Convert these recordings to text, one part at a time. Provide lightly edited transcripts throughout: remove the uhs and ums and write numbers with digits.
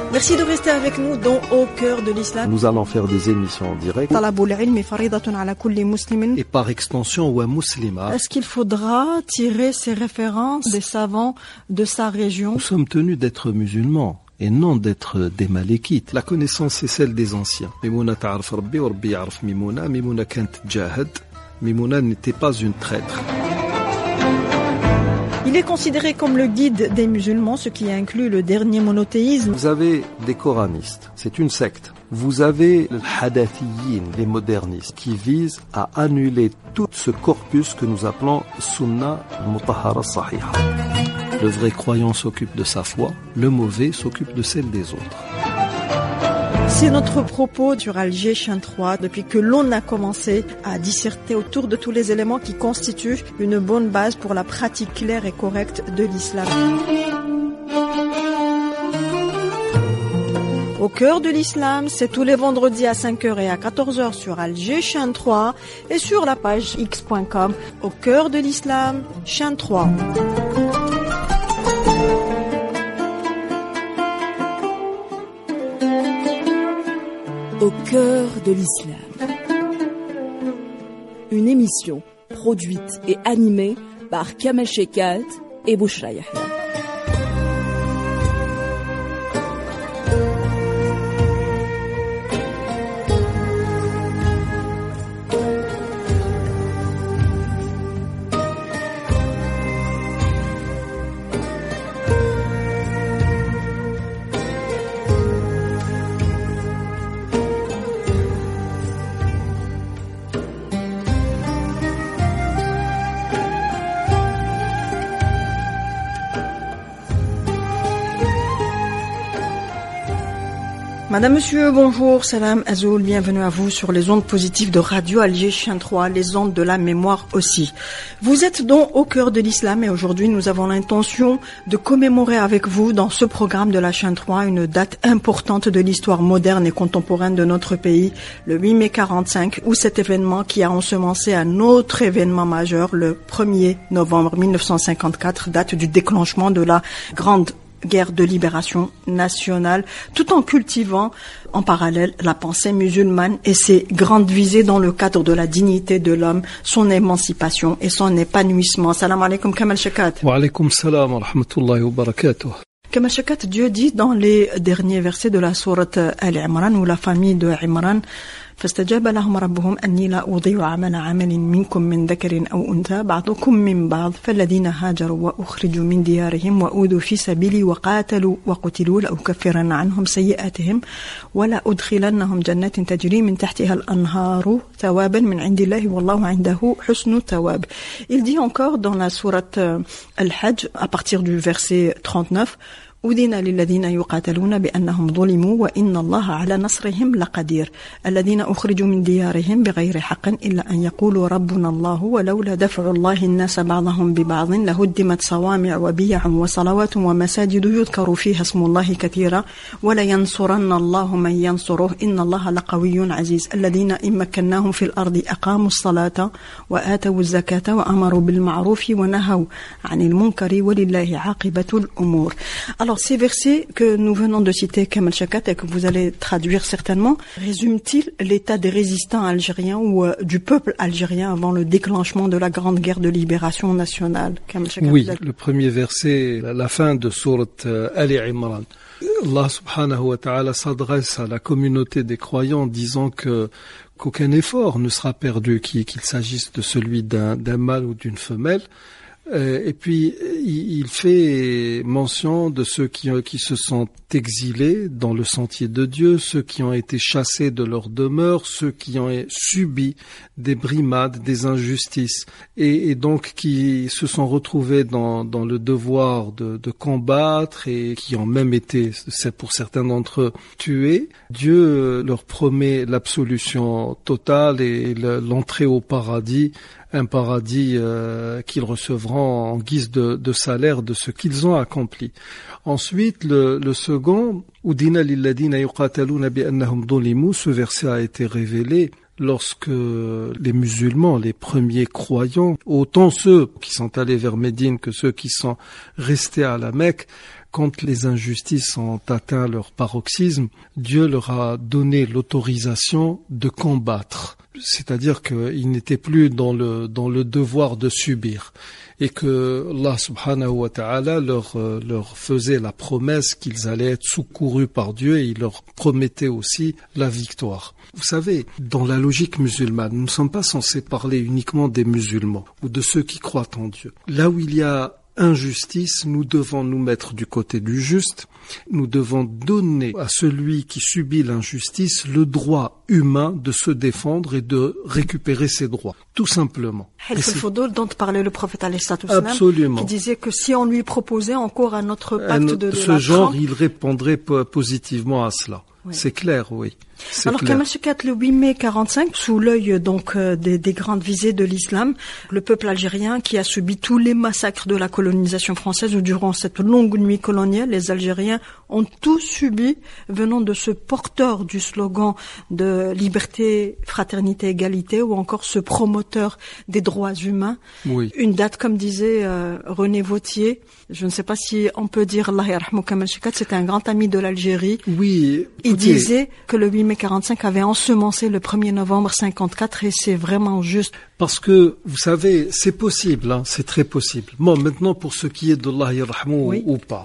Merci de rester avec nous dans Au cœur de l'islam. Nous allons faire des émissions en direct. Et par extension, wa muslima. Est-ce qu'il faudra tirer ses références des savants de sa région? Nous sommes tenus d'être musulmans et non d'être des malékites. La connaissance, c'est celle des anciens. Mimouna ta'araf Rabbi wa Rabbi ya'araf Mimouna. Mimouna kant jahad. Mimouna n'était pas une traître. Il est considéré comme le guide des musulmans, ce qui inclut le dernier monothéisme. Vous avez des coranistes, c'est une secte. Vous avez les hadathiyin, les modernistes, qui visent à annuler tout ce corpus que nous appelons Sunna Mutahhara Sahiha. Le vrai croyant s'occupe de sa foi, le mauvais s'occupe de celle des autres. C'est notre propos sur Alger Chien 3 depuis que l'on a commencé à disserter autour de tous les éléments qui constituent une bonne base pour la pratique claire et correcte de l'islam. Au cœur de l'islam, c'est tous les vendredis à 5h et à 14h sur Alger Chien 3 et sur la page x.com. Au cœur de l'islam, Chien 3. Au cœur de l'islam. Une émission produite et animée par Kamel Shekat et Bouchra Yahya. Madame, monsieur, bonjour, salam, azoul, bienvenue à vous sur les ondes positives de Radio Alger Chien 3, les ondes de la mémoire aussi. Vous êtes donc au cœur de l'islam et aujourd'hui nous avons l'intention de commémorer avec vous dans ce programme de la Chien 3 une date importante de l'histoire moderne et contemporaine de notre pays, le 8 mai 45, où cet événement qui a ensemencé un autre événement majeur, le 1er novembre 1954, date du déclenchement de la grande guerre de libération nationale, tout en cultivant en parallèle la pensée musulmane et ses grandes visées dans le cadre de la dignité de l'homme, son émancipation et son épanouissement. Salam alaikum Kamel Shekat. Wa alaikum salam wa rahmatullahi wa barakatuh. Kamel Shekat, Dieu dit dans les derniers versets de la sourate Al-Imran où la famille de Imran فاستجاب لهم ربهم أني لا أضيع عمل عامل منكم من ذكر أو أنثى بعضكم من بعض فالذين هاجروا وأخرجوا من ديارهم وأوذوا في سبيلي وقاتلوا وقتلوا لأكفرن عنهم سيئاتهم ولا أدخلنهم جنات تجري من تحتها الأنهار ثوابا من عند الله والله عنده حسن الثواب. Il dit encore dans la sourate Al-Hajj à partir du verset 39 أذن للذين يقاتلون بأنهم ظلموا وإن الله على نصرهم لقدير الذين أخرجوا من ديارهم بغير حق إلا أن يقولوا ربنا الله ولولا دفع الله الناس بعضهم ببعض لهدمت صوامع وبيع وصلوات ومساجد يذكر فيها اسم الله كثيرا ولينصرن الله من ينصره إن الله لقوي عزيز الذين إن مكناهم في الأرض أقاموا الصلاة وآتوا الزكاة وأمروا بالمعروف ونهوا عن المنكر ولله عاقبة الأمور. Alors, ces versets que nous venons de citer, Kamel Shekat, et que vous allez traduire certainement, résument-ils l'état des résistants algériens ou du peuple algérien avant le déclenchement de la grande guerre de libération nationale? Kamel Shekat, oui, le premier verset, la fin de sourate Ali Imran. Allah subhanahu wa ta'ala s'adresse à la communauté des croyants disant qu'aucun effort ne sera perdu, qu'il s'agisse de celui d'un mâle ou d'une femelle. Et puis, il fait mention de ceux qui se sont exilés dans le sentier de Dieu, ceux qui ont été chassés de leur demeure, ceux qui ont subi des brimades, des injustices, et donc qui se sont retrouvés dans le devoir de combattre et qui ont même été, c'est pour certains d'entre eux, tués. Dieu leur promet l'absolution totale et l'entrée au paradis, un paradis qu'ils recevront en guise de salaire de ce qu'ils ont accompli. Ensuite, le second, Udina lilladina yuqataluna bi annahum dhulimu, ce verset a été révélé lorsque les musulmans, les premiers croyants, autant ceux qui sont allés vers Médine que ceux qui sont restés à la Mecque, quand les injustices ont atteint leur paroxysme, Dieu leur a donné l'autorisation de combattre. C'est-à-dire qu'ils n'étaient plus dans le devoir de subir. Et que Allah subhanahu wa ta'ala leur faisait la promesse qu'ils allaient être secourus par Dieu et il leur promettait aussi la victoire. Vous savez, dans la logique musulmane, nous ne sommes pas censés parler uniquement des musulmans ou de ceux qui croient en Dieu. Là où il y a injustice, nous devons nous mettre du côté du juste. Nous devons donner à celui qui subit l'injustice le droit humain de se défendre et de récupérer ses droits, tout simplement. Hilf al-Fudul dont parlait le prophète absolument, qui disait que si on lui proposait encore un autre pacte de ce genre, il répondrait positivement à cela. Oui. C'est clair, oui. Alors Kamal Chekhat, le 8 mai 45, sous l'œil donc des grandes visées de l'islam, le peuple algérien qui a subi tous les massacres de la colonisation française ou durant cette longue nuit coloniale, les Algériens ont tout subi venant de ce porteur du slogan de liberté, fraternité, égalité ou encore ce promoteur des droits humains. Oui. Une date, comme disait René Vauthier, je ne sais pas si on peut dire Allah yarhamou Kamal Chekhat, c'était un grand ami de l'Algérie. Oui. Il disait que le 8 mai 45 avait ensemencé le 1er novembre 54 et c'est vraiment juste. Parce que, vous savez, c'est possible, hein, c'est très possible. Bon, maintenant, pour ce qui est d'Allah yarhamou ou pas,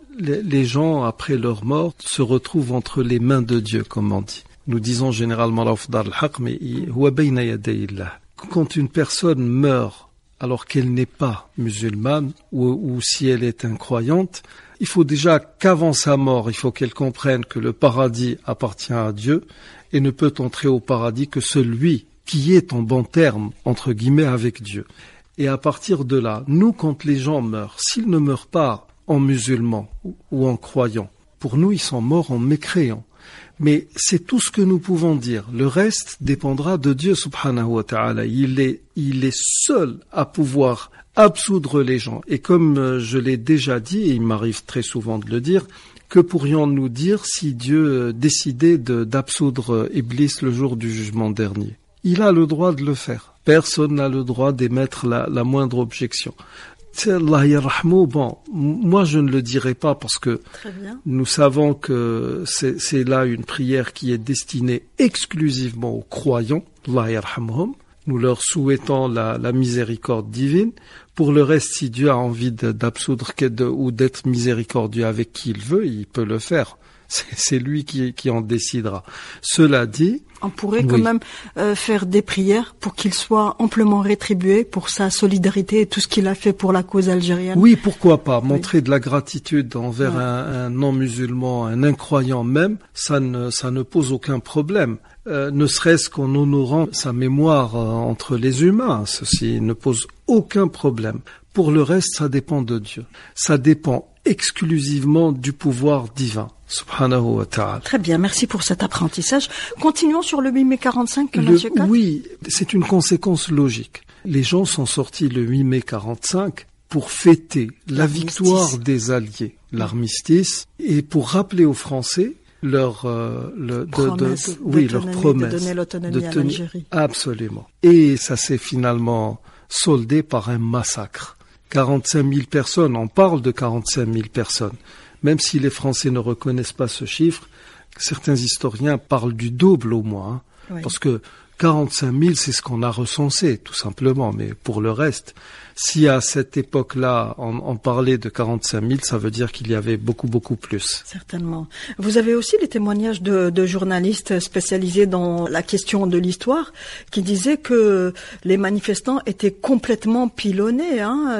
les gens, après leur mort, se retrouvent entre les mains de Dieu, comme on dit. Nous disons généralement l'afdal al-haq, mais huwa bayna yaday Allah. Quand une personne meurt alors qu'elle n'est pas musulmane ou si elle est incroyante, il faut déjà qu'avant sa mort, il faut qu'elle comprenne que le paradis appartient à Dieu et ne peut entrer au paradis que celui qui est en bon terme, entre guillemets, avec Dieu. Et à partir de là, nous, quand les gens meurent, s'ils ne meurent pas en musulmans ou en croyants, pour nous, ils sont morts en mécréants. Mais c'est tout ce que nous pouvons dire. Le reste dépendra de Dieu subhanahu wa ta'ala. Il est seul à pouvoir absoudre les gens. Et comme je l'ai déjà dit, et il m'arrive très souvent de le dire, que pourrions-nous dire si Dieu décidait d'absoudre Iblis le jour du jugement dernier? Il a le droit de le faire. Personne n'a le droit d'émettre la moindre objection. Allah yarhamou, bon, moi je ne le dirai pas parce que nous savons que c'est là une prière qui est destinée exclusivement aux croyants. Allah yarhamhum. Nous leur souhaitons la miséricorde divine. Pour le reste, si Dieu a envie d'absoudre ou d'être miséricordieux avec qui il veut, il peut le faire. C'est lui qui en décidera. Cela dit, on pourrait quand même faire des prières pour qu'il soit amplement rétribué pour sa solidarité et tout ce qu'il a fait pour la cause algérienne. Oui, pourquoi pas. Montrer de la gratitude envers un non-musulman, un incroyant même, ça ne pose aucun problème. Ne serait-ce qu'en honorant sa mémoire entre les humains, ceci ne pose aucun problème. Pour le reste, ça dépend de Dieu. Ça dépend exclusivement du pouvoir divin. Subhanahu wa ta'ala. Très bien, merci pour cet apprentissage. Continuons sur le 8 mai 45. Oui, c'est une conséquence logique. Les gens sont sortis le 8 mai 45 pour fêter la victoire des Alliés, l'armistice, et pour rappeler aux Français leur promesse de donner l'autonomie à l'Algérie. Absolument. Et ça s'est finalement soldé par un massacre. 45 000 personnes, on parle de 45 000 personnes. Même si les Français ne reconnaissent pas ce chiffre, certains historiens parlent du double au moins. Parce que 45 000, c'est ce qu'on a recensé, tout simplement. Mais pour le reste, si à cette époque-là, on parlait de 45 000, ça veut dire qu'il y avait beaucoup, beaucoup plus. Certainement. Vous avez aussi les témoignages de journalistes spécialisés dans la question de l'histoire qui disaient que les manifestants étaient complètement pilonnés.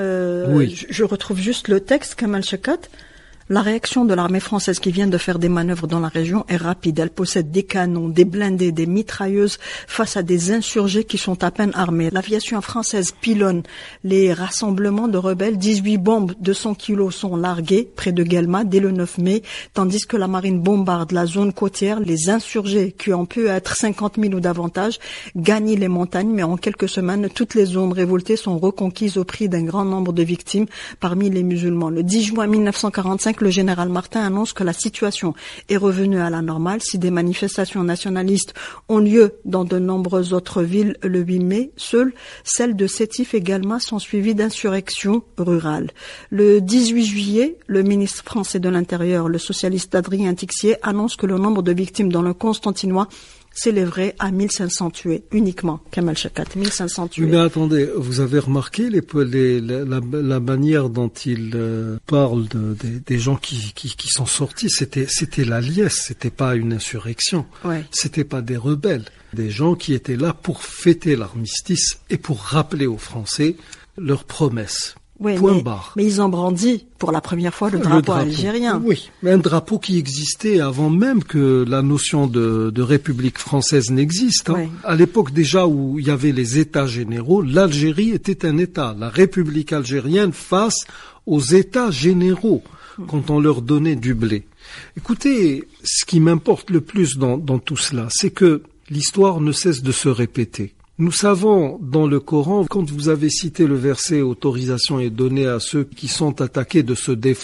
Oui. Je retrouve juste le texte, Kamal Chekhat. La réaction de l'armée française qui vient de faire des manœuvres dans la région est rapide. Elle possède des canons, des blindés, des mitrailleuses face à des insurgés qui sont à peine armés. L'aviation française pilonne les rassemblements de rebelles. 18 bombes de 100 kilos sont larguées près de Guelma dès le 9 mai, tandis que la marine bombarde la zone côtière. Les insurgés, qui ont pu être 50 000 ou davantage, gagnent les montagnes, mais en quelques semaines, toutes les zones révoltées sont reconquises au prix d'un grand nombre de victimes parmi les musulmans. Le 10 juin 1945, le général Martin annonce que la situation est revenue à la normale si des manifestations nationalistes ont lieu dans de nombreuses autres villes le 8 mai. Seules celles de Sétif également sont suivies d'insurrections rurales. Le 18 juillet, le ministre français de l'Intérieur, le socialiste Adrien Tixier, annonce que le nombre de victimes dans le Constantinois s'élèverait à 1500 tués uniquement. Kamal Chakat, 1500 tués. Mais attendez, vous avez remarqué la manière dont il parle des gens qui sont sortis, c'était la liesse, c'était pas une insurrection, ouais. C'était pas des rebelles, des gens qui étaient là pour fêter l'armistice et pour rappeler aux Français leurs promesses. Oui, Point barre. Mais ils ont brandi pour la première fois le drapeau algérien. Oui, mais un drapeau qui existait avant même que la notion de République française n'existe. Hein. Oui. À l'époque déjà où il y avait les États généraux, l'Algérie était un État. La République algérienne face aux États généraux quand on leur donnait du blé. Écoutez, ce qui m'importe le plus dans tout cela, c'est que l'histoire ne cesse de se répéter. Nous savons dans le Coran, quand vous avez cité le verset « Autorisation est donnée à ceux qui sont attaqués de se défendre »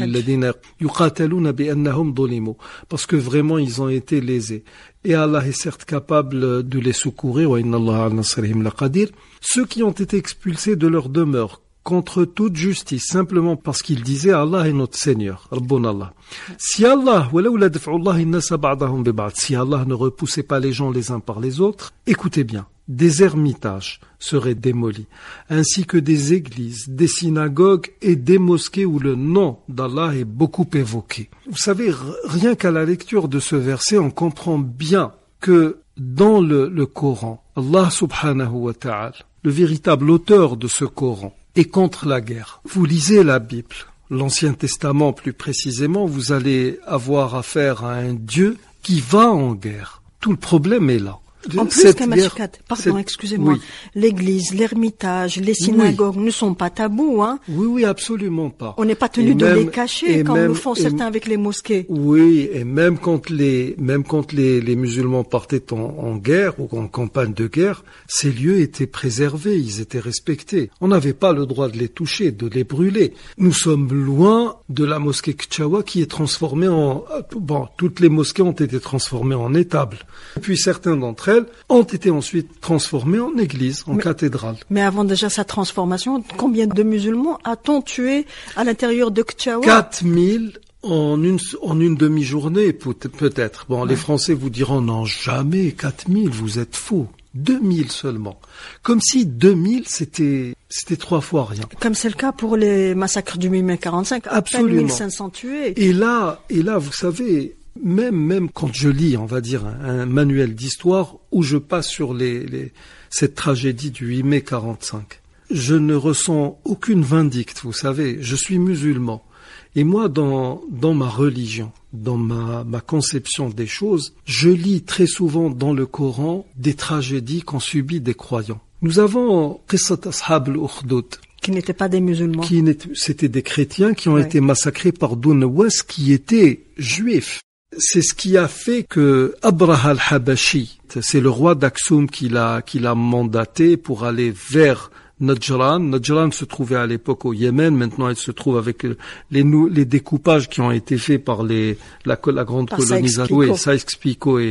parce que vraiment ils ont été lésés. Et Allah est certes capable de les secourir. Ceux qui ont été expulsés de leur demeure contre toute justice, simplement parce qu'ils disaient Allah est notre Seigneur, Rabbun Allah. Si Allah ne repoussait pas les gens les uns par les autres, écoutez bien, des ermitages seraient démolis, ainsi que des églises, des synagogues et des mosquées où le nom d'Allah est beaucoup évoqué. Vous savez, rien qu'à la lecture de ce verset, on comprend bien que dans le Coran, Allah subhanahu wa ta'ala, le véritable auteur de ce Coran, est contre la guerre. Vous lisez la Bible, l'Ancien Testament plus précisément, vous allez avoir affaire à un Dieu qui va en guerre. Tout le problème est là. En plus, excusez-moi, oui. L'église, l'ermitage, les synagogues ne sont pas tabous, hein? Oui, absolument pas. On n'est pas tenu de les cacher comme le font certains avec les mosquées. Oui, et même quand les musulmans partaient en guerre ou en campagne de guerre, ces lieux étaient préservés, ils étaient respectés. On n'avait pas le droit de les toucher, de les brûler. Nous sommes loin de la mosquée Kchawa qui est transformée toutes les mosquées ont été transformées en étables. Et puis certains d'entre elles ont été ensuite transformées en église, en cathédrale. Mais avant déjà sa transformation, combien de musulmans a-t-on tué à l'intérieur de Kchawa? 4000 en une demi-journée, peut-être. Bon, ouais. Les Français vous diront non, jamais 4000, vous êtes faux. 2000 seulement. Comme si 2000 c'était 3 fois rien. Comme c'est le cas pour les massacres du 8 mai 45. Absolument. 1500 tués. Et là, vous savez, même quand je lis, on va dire, un manuel d'histoire où je passe sur cette tragédie du 8 mai 45, je ne ressens aucune vindicte, vous savez, je suis musulman. Et moi, dans ma religion, dans ma conception des choses, je lis très souvent dans le Coran des tragédies qu'ont subies des croyants. Nous avons Qissat Ashab al-Ukhdud, qui n'étaient pas des musulmans. C'était des chrétiens qui ont été massacrés par Dounawas qui étaient juifs. C'est ce qui a fait que Abraha al-Habashi, c'est le roi d'Aksum qui l'a mandaté pour aller vers Najran. Najran se trouvait à l'époque au Yémen, maintenant elle se trouve avec les découpages qui ont été faits par la grande colonisation. Oui, Sykes-Picot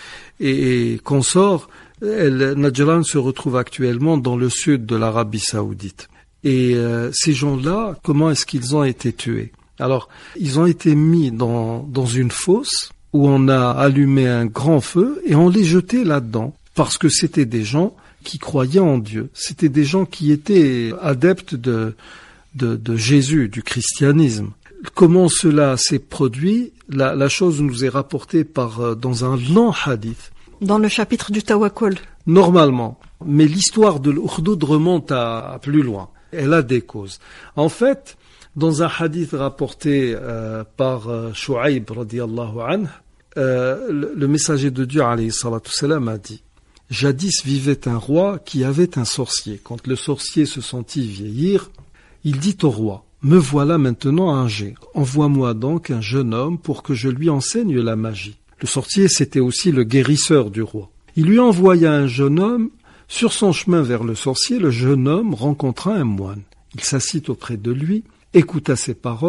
et consorts. Najran se retrouve actuellement dans le sud de l'Arabie Saoudite. Et ces gens-là, comment est-ce qu'ils ont été tués? Alors, ils ont été mis dans une fosse où on a allumé un grand feu et on les jetait là-dedans parce que c'était des gens qui croyaient en Dieu. C'était des gens qui étaient adeptes de Jésus, du christianisme. Comment cela s'est produit? La chose nous est rapportée dans un long hadith. Dans le chapitre du Tawakkul. Normalement. Mais l'histoire de l'Ukhdud remonte à plus loin. Elle a des causes. En fait, dans un hadith rapporté par Shu'aib radiyallahu anhu, le messager de Dieu alayhi salatu salam a dit: jadis vivait un roi qui avait un sorcier. Quand le sorcier se sentit vieillir, il dit au roi: me voilà maintenant âgé. Envoie-moi donc un jeune homme pour que je lui enseigne la magie. Le sorcier, c'était aussi le guérisseur du roi. Il lui envoya un jeune homme. Sur son chemin vers le sorcier, le jeune homme rencontra un moine. Il s'assit auprès de lui, écouta ses paroles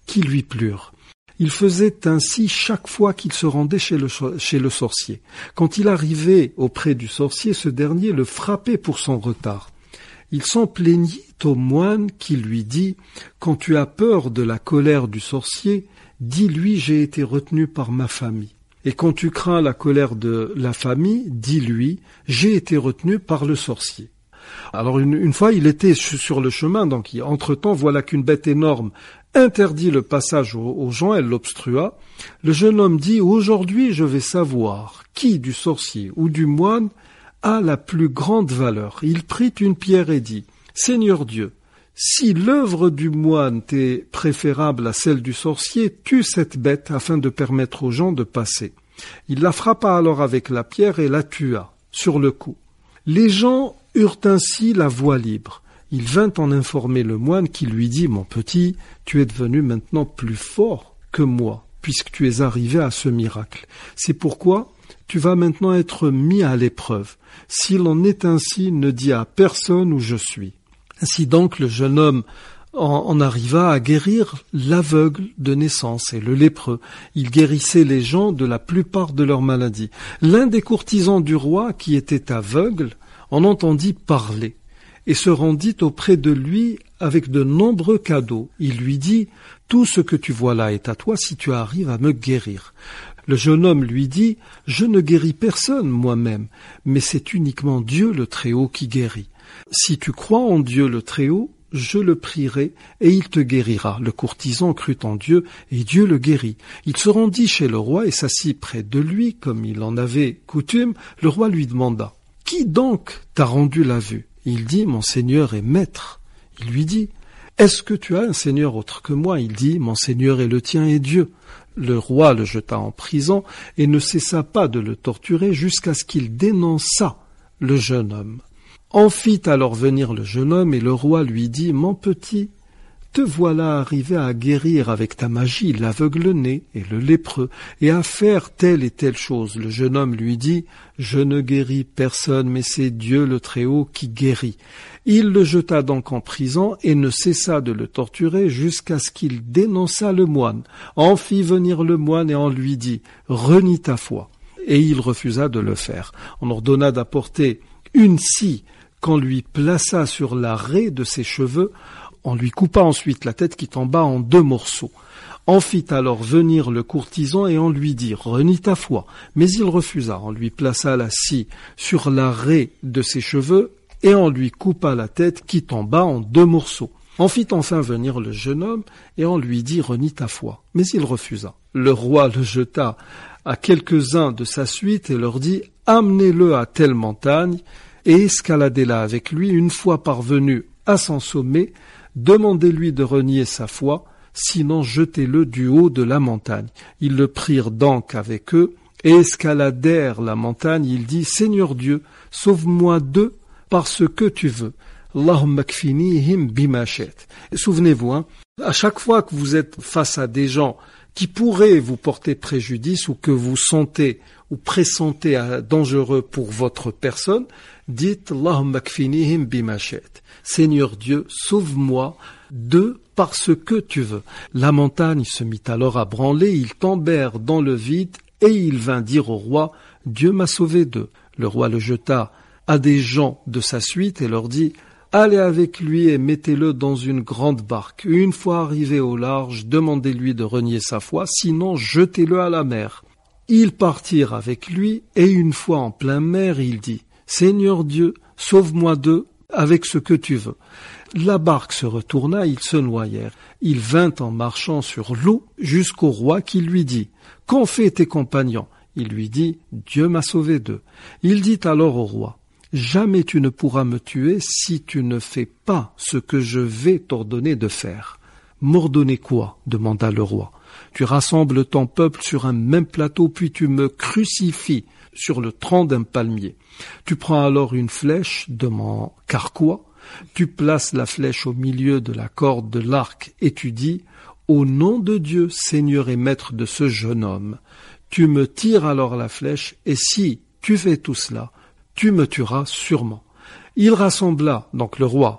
qui lui plurent. Il faisait ainsi chaque fois qu'il se rendait chez le sorcier. Quand il arrivait auprès du sorcier, ce dernier le frappait pour son retard. Il s'en plaignit au moine qui lui dit « Quand tu as peur de la colère du sorcier, dis-lui j'ai été retenu par ma famille. Et quand tu crains la colère de la famille, dis-lui j'ai été retenu par le sorcier. » Alors une fois, il était sur le chemin, donc entre-temps, voilà qu'une bête énorme interdit le passage aux gens, elle l'obstrua. Le jeune homme dit « Aujourd'hui, je vais savoir qui du sorcier ou du moine a la plus grande valeur. » Il prit une pierre et dit « Seigneur Dieu, si l'œuvre du moine t'est préférable à celle du sorcier, tue cette bête afin de permettre aux gens de passer. » Il la frappa alors avec la pierre et la tua sur le coup. Les gens eurent ainsi la voie libre. Il vint en informer le moine qui lui dit « Mon petit, tu es devenu maintenant plus fort que moi, puisque tu es arrivé à ce miracle. C'est pourquoi tu vas maintenant être mis à l'épreuve. S'il en est ainsi, ne dis à personne où je suis. » Ainsi donc le jeune homme en arriva à guérir l'aveugle de naissance et le lépreux. Il guérissait les gens de la plupart de leurs maladies. L'un des courtisans du roi, qui était aveugle, en entendit parler et se rendit auprès de lui avec de nombreux cadeaux. Il lui dit « Tout ce que tu vois là est à toi si tu arrives à me guérir. » Le jeune homme lui dit « Je ne guéris personne moi-même, mais c'est uniquement Dieu le Très-Haut qui guérit. Si tu crois en Dieu le Très-Haut, je le prierai et il te guérira. » Le courtisan crut en Dieu et Dieu le guérit. Il se rendit chez le roi et s'assit près de lui comme il en avait coutume. Le roi lui demanda « Qui donc t'a rendu la vue ?» Il dit « Mon Seigneur est maître. » Il lui dit « Est-ce que tu as un Seigneur autre que moi ?» Il dit « Mon Seigneur est le tien et Dieu. » Le roi le jeta en prison et ne cessa pas de le torturer jusqu'à ce qu'il dénonçât le jeune homme. En fit alors venir le jeune homme et le roi lui dit « Mon petit, te voilà arrivé à guérir avec ta magie l'aveugle-né et le lépreux et à faire telle et telle chose. » Le jeune homme lui dit « Je ne guéris personne, mais c'est Dieu le Très-Haut qui guérit. » Il le jeta donc en prison et ne cessa de le torturer jusqu'à ce qu'il dénonçât le moine. En fit venir le moine et en lui dit « Renie ta foi. » Et il refusa de le faire. On ordonna d'apporter une scie qu'on lui plaça sur la raie de ses cheveux. On lui coupa ensuite la tête qui tomba en 2 morceaux. On fit alors venir le courtisan et on lui dit « Renie ta foi ». Mais il refusa. On lui plaça la scie sur la raie de ses cheveux et on lui coupa la tête qui tomba en 2 morceaux. On fit enfin venir le jeune homme et on lui dit « Renie ta foi ». Mais il refusa. Le roi le jeta à quelques-uns de sa suite et leur dit « Amenez-le à telle montagne et escaladez-la avec lui. Une fois parvenu à son sommet, demandez-lui de renier sa foi, sinon jetez-le du haut de la montagne. » Ils le prirent donc avec eux et escaladèrent la montagne. Il dit « Seigneur Dieu, sauve-moi d'eux par ce que tu veux. » Allahumma kfinihim bima shi'ta. Souvenez-vous, à chaque fois que vous êtes face à des gens qui pourraient vous porter préjudice ou que vous sentez ou pressentez dangereux pour votre personne, dites Allahumma kfinihim bima shi'ta. Seigneur Dieu, sauve-moi d'eux par ce que tu veux. La montagne se mit alors à branler, ils tombèrent dans le vide et il vint dire au roi, Dieu m'a sauvé d'eux. Le roi le jeta à des gens de sa suite et leur dit, allez avec lui et mettez-le dans une grande barque. Une fois arrivé au large, demandez-lui de renier sa foi, sinon jetez-le à la mer. Ils partirent avec lui et une fois en plein mer, il dit, Seigneur Dieu, sauve-moi d'eux avec ce que tu veux. La barque se retourna, ils se noyèrent. Il vint en marchant sur l'eau jusqu'au roi qui lui dit, qu'ont fait tes compagnons? Il lui dit, Dieu m'a sauvé d'eux. Il dit alors au roi, jamais tu ne pourras me tuer si tu ne fais pas ce que je vais t'ordonner de faire. M'ordonner quoi? Demanda le roi. Tu rassembles ton peuple sur un même plateau, puis tu me crucifies sur le tronc d'un palmier. Tu prends alors une flèche de mon carquois, tu places la flèche au milieu de la corde de l'arc et tu dis, au nom de Dieu, Seigneur et Maître de ce jeune homme, tu me tires alors la flèche et si tu fais tout cela, tu me tueras sûrement. Il rassembla, donc le roi,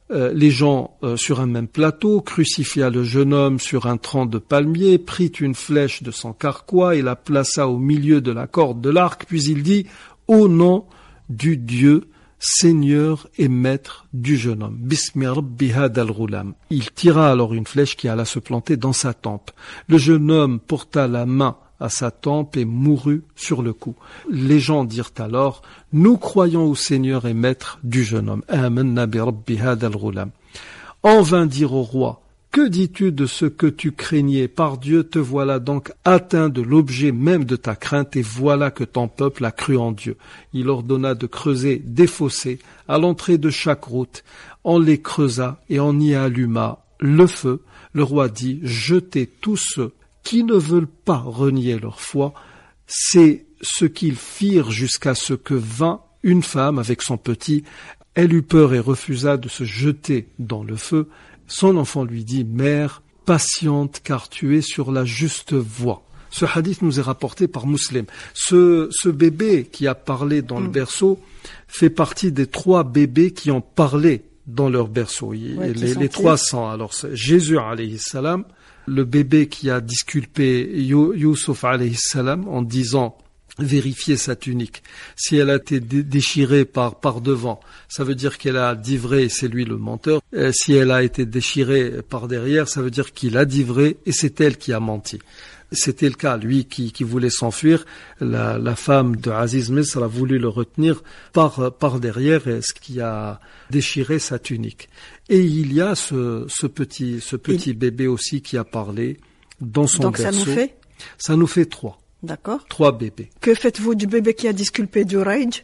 les gens sur un même plateau, crucifia le jeune homme sur un tronc de palmier, prit une flèche de son carquois et la plaça au milieu de la corde de l'arc, puis il dit « Au nom du Dieu, Seigneur et Maître du jeune homme. Bismi Rabbi hadal ghulam. » Il tira alors une flèche qui alla se planter dans sa tempe. Le jeune homme porta la main à sa tempe et mourut sur le coup. Les gens dirent alors, nous croyons au Seigneur et Maître du jeune homme. Amanna bi Rabbi hadal ghulam. On vint dire au roi, que dis-tu de ce que tu craignais? Par Dieu, te voilà donc atteint de l'objet même de ta crainte, et voilà que ton peuple a cru en Dieu. Il ordonna de creuser des fossés à l'entrée de chaque route. On les creusa et on y alluma le feu. Le roi dit, jetez tous ceux qui ne veulent pas renier leur foi. C'est ce qu'ils firent jusqu'à ce que vint une femme avec son petit. Elle eut peur et refusa de se jeter dans le feu. Son enfant lui dit, mère, patiente, car tu es sur la juste voie. Ce hadith nous est rapporté par Muslim. Ce bébé qui a parlé dans le berceau fait partie des 3 bébés qui ont parlé dans leur berceau. Les 300. Alors, c'est Jésus alayhi salam, le bébé qui a disculpé Youssouf alayhi salam en disant vérifier sa tunique. Si elle a été déchirée par devant, ça veut dire qu'elle a dit vrai et c'est lui le menteur. Si elle a été déchirée par derrière, ça veut dire qu'il a dit vrai et c'est elle qui a menti. C'était le cas, lui qui voulait s'enfuir. La femme de Aziz Misr a voulu le retenir par derrière, ce qui a déchiré sa tunique. Et il y a ce petit bébé aussi qui a parlé dans son berceau. Donc ça nous fait 3. D'accord. 3 bébés. Que faites-vous du bébé qui a disculpé Jurayj,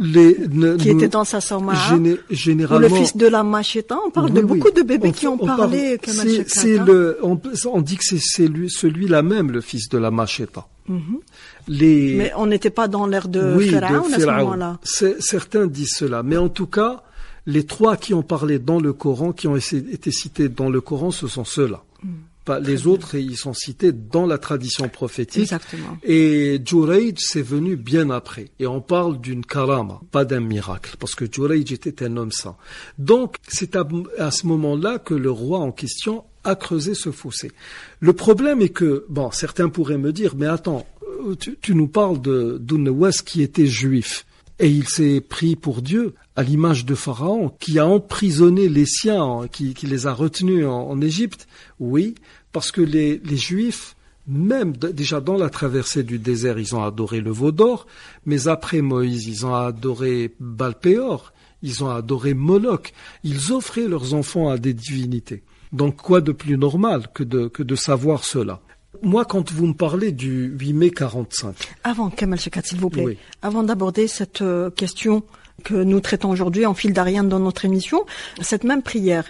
qui était dans sa sawma'a, généralement, ou le fils de la Macheta? On parle de beaucoup de bébés qui ont parlé. On dit que c'est celui-là même, le fils de la Macheta. Mais on n'était pas dans l'ère de Pharaon à ce moment-là. Certains disent cela, mais en tout cas, les 3 qui ont parlé dans le Coran, qui ont été cités dans le Coran, ce sont ceux-là. Les autres, ils sont cités dans la tradition prophétique. Exactement. Et Jurayj, c'est venu bien après. Et on parle d'une karama, pas d'un miracle, parce que Jurayj était un homme saint. Donc, c'est à ce moment-là que le roi en question a creusé ce fossé. Le problème est que, certains pourraient me dire, mais attends, tu nous parles d'Unnawas qui était juif. Et il s'est pris pour Dieu, à l'image de Pharaon, qui a emprisonné les siens, qui les a retenus en Égypte. Oui, parce que les Juifs, même déjà dans la traversée du désert, ils ont adoré le veau d'or, mais après Moïse, ils ont adoré Baal-Péor, ils ont adoré Moloch. Ils offraient leurs enfants à des divinités. Donc quoi de plus normal que de savoir cela? Moi, quand vous me parlez du 8 mai 45... Avant, Kamal Shekat, s'il vous plaît, oui. Avant d'aborder cette question que nous traitons aujourd'hui en fil d'Ariane dans notre émission, cette même prière,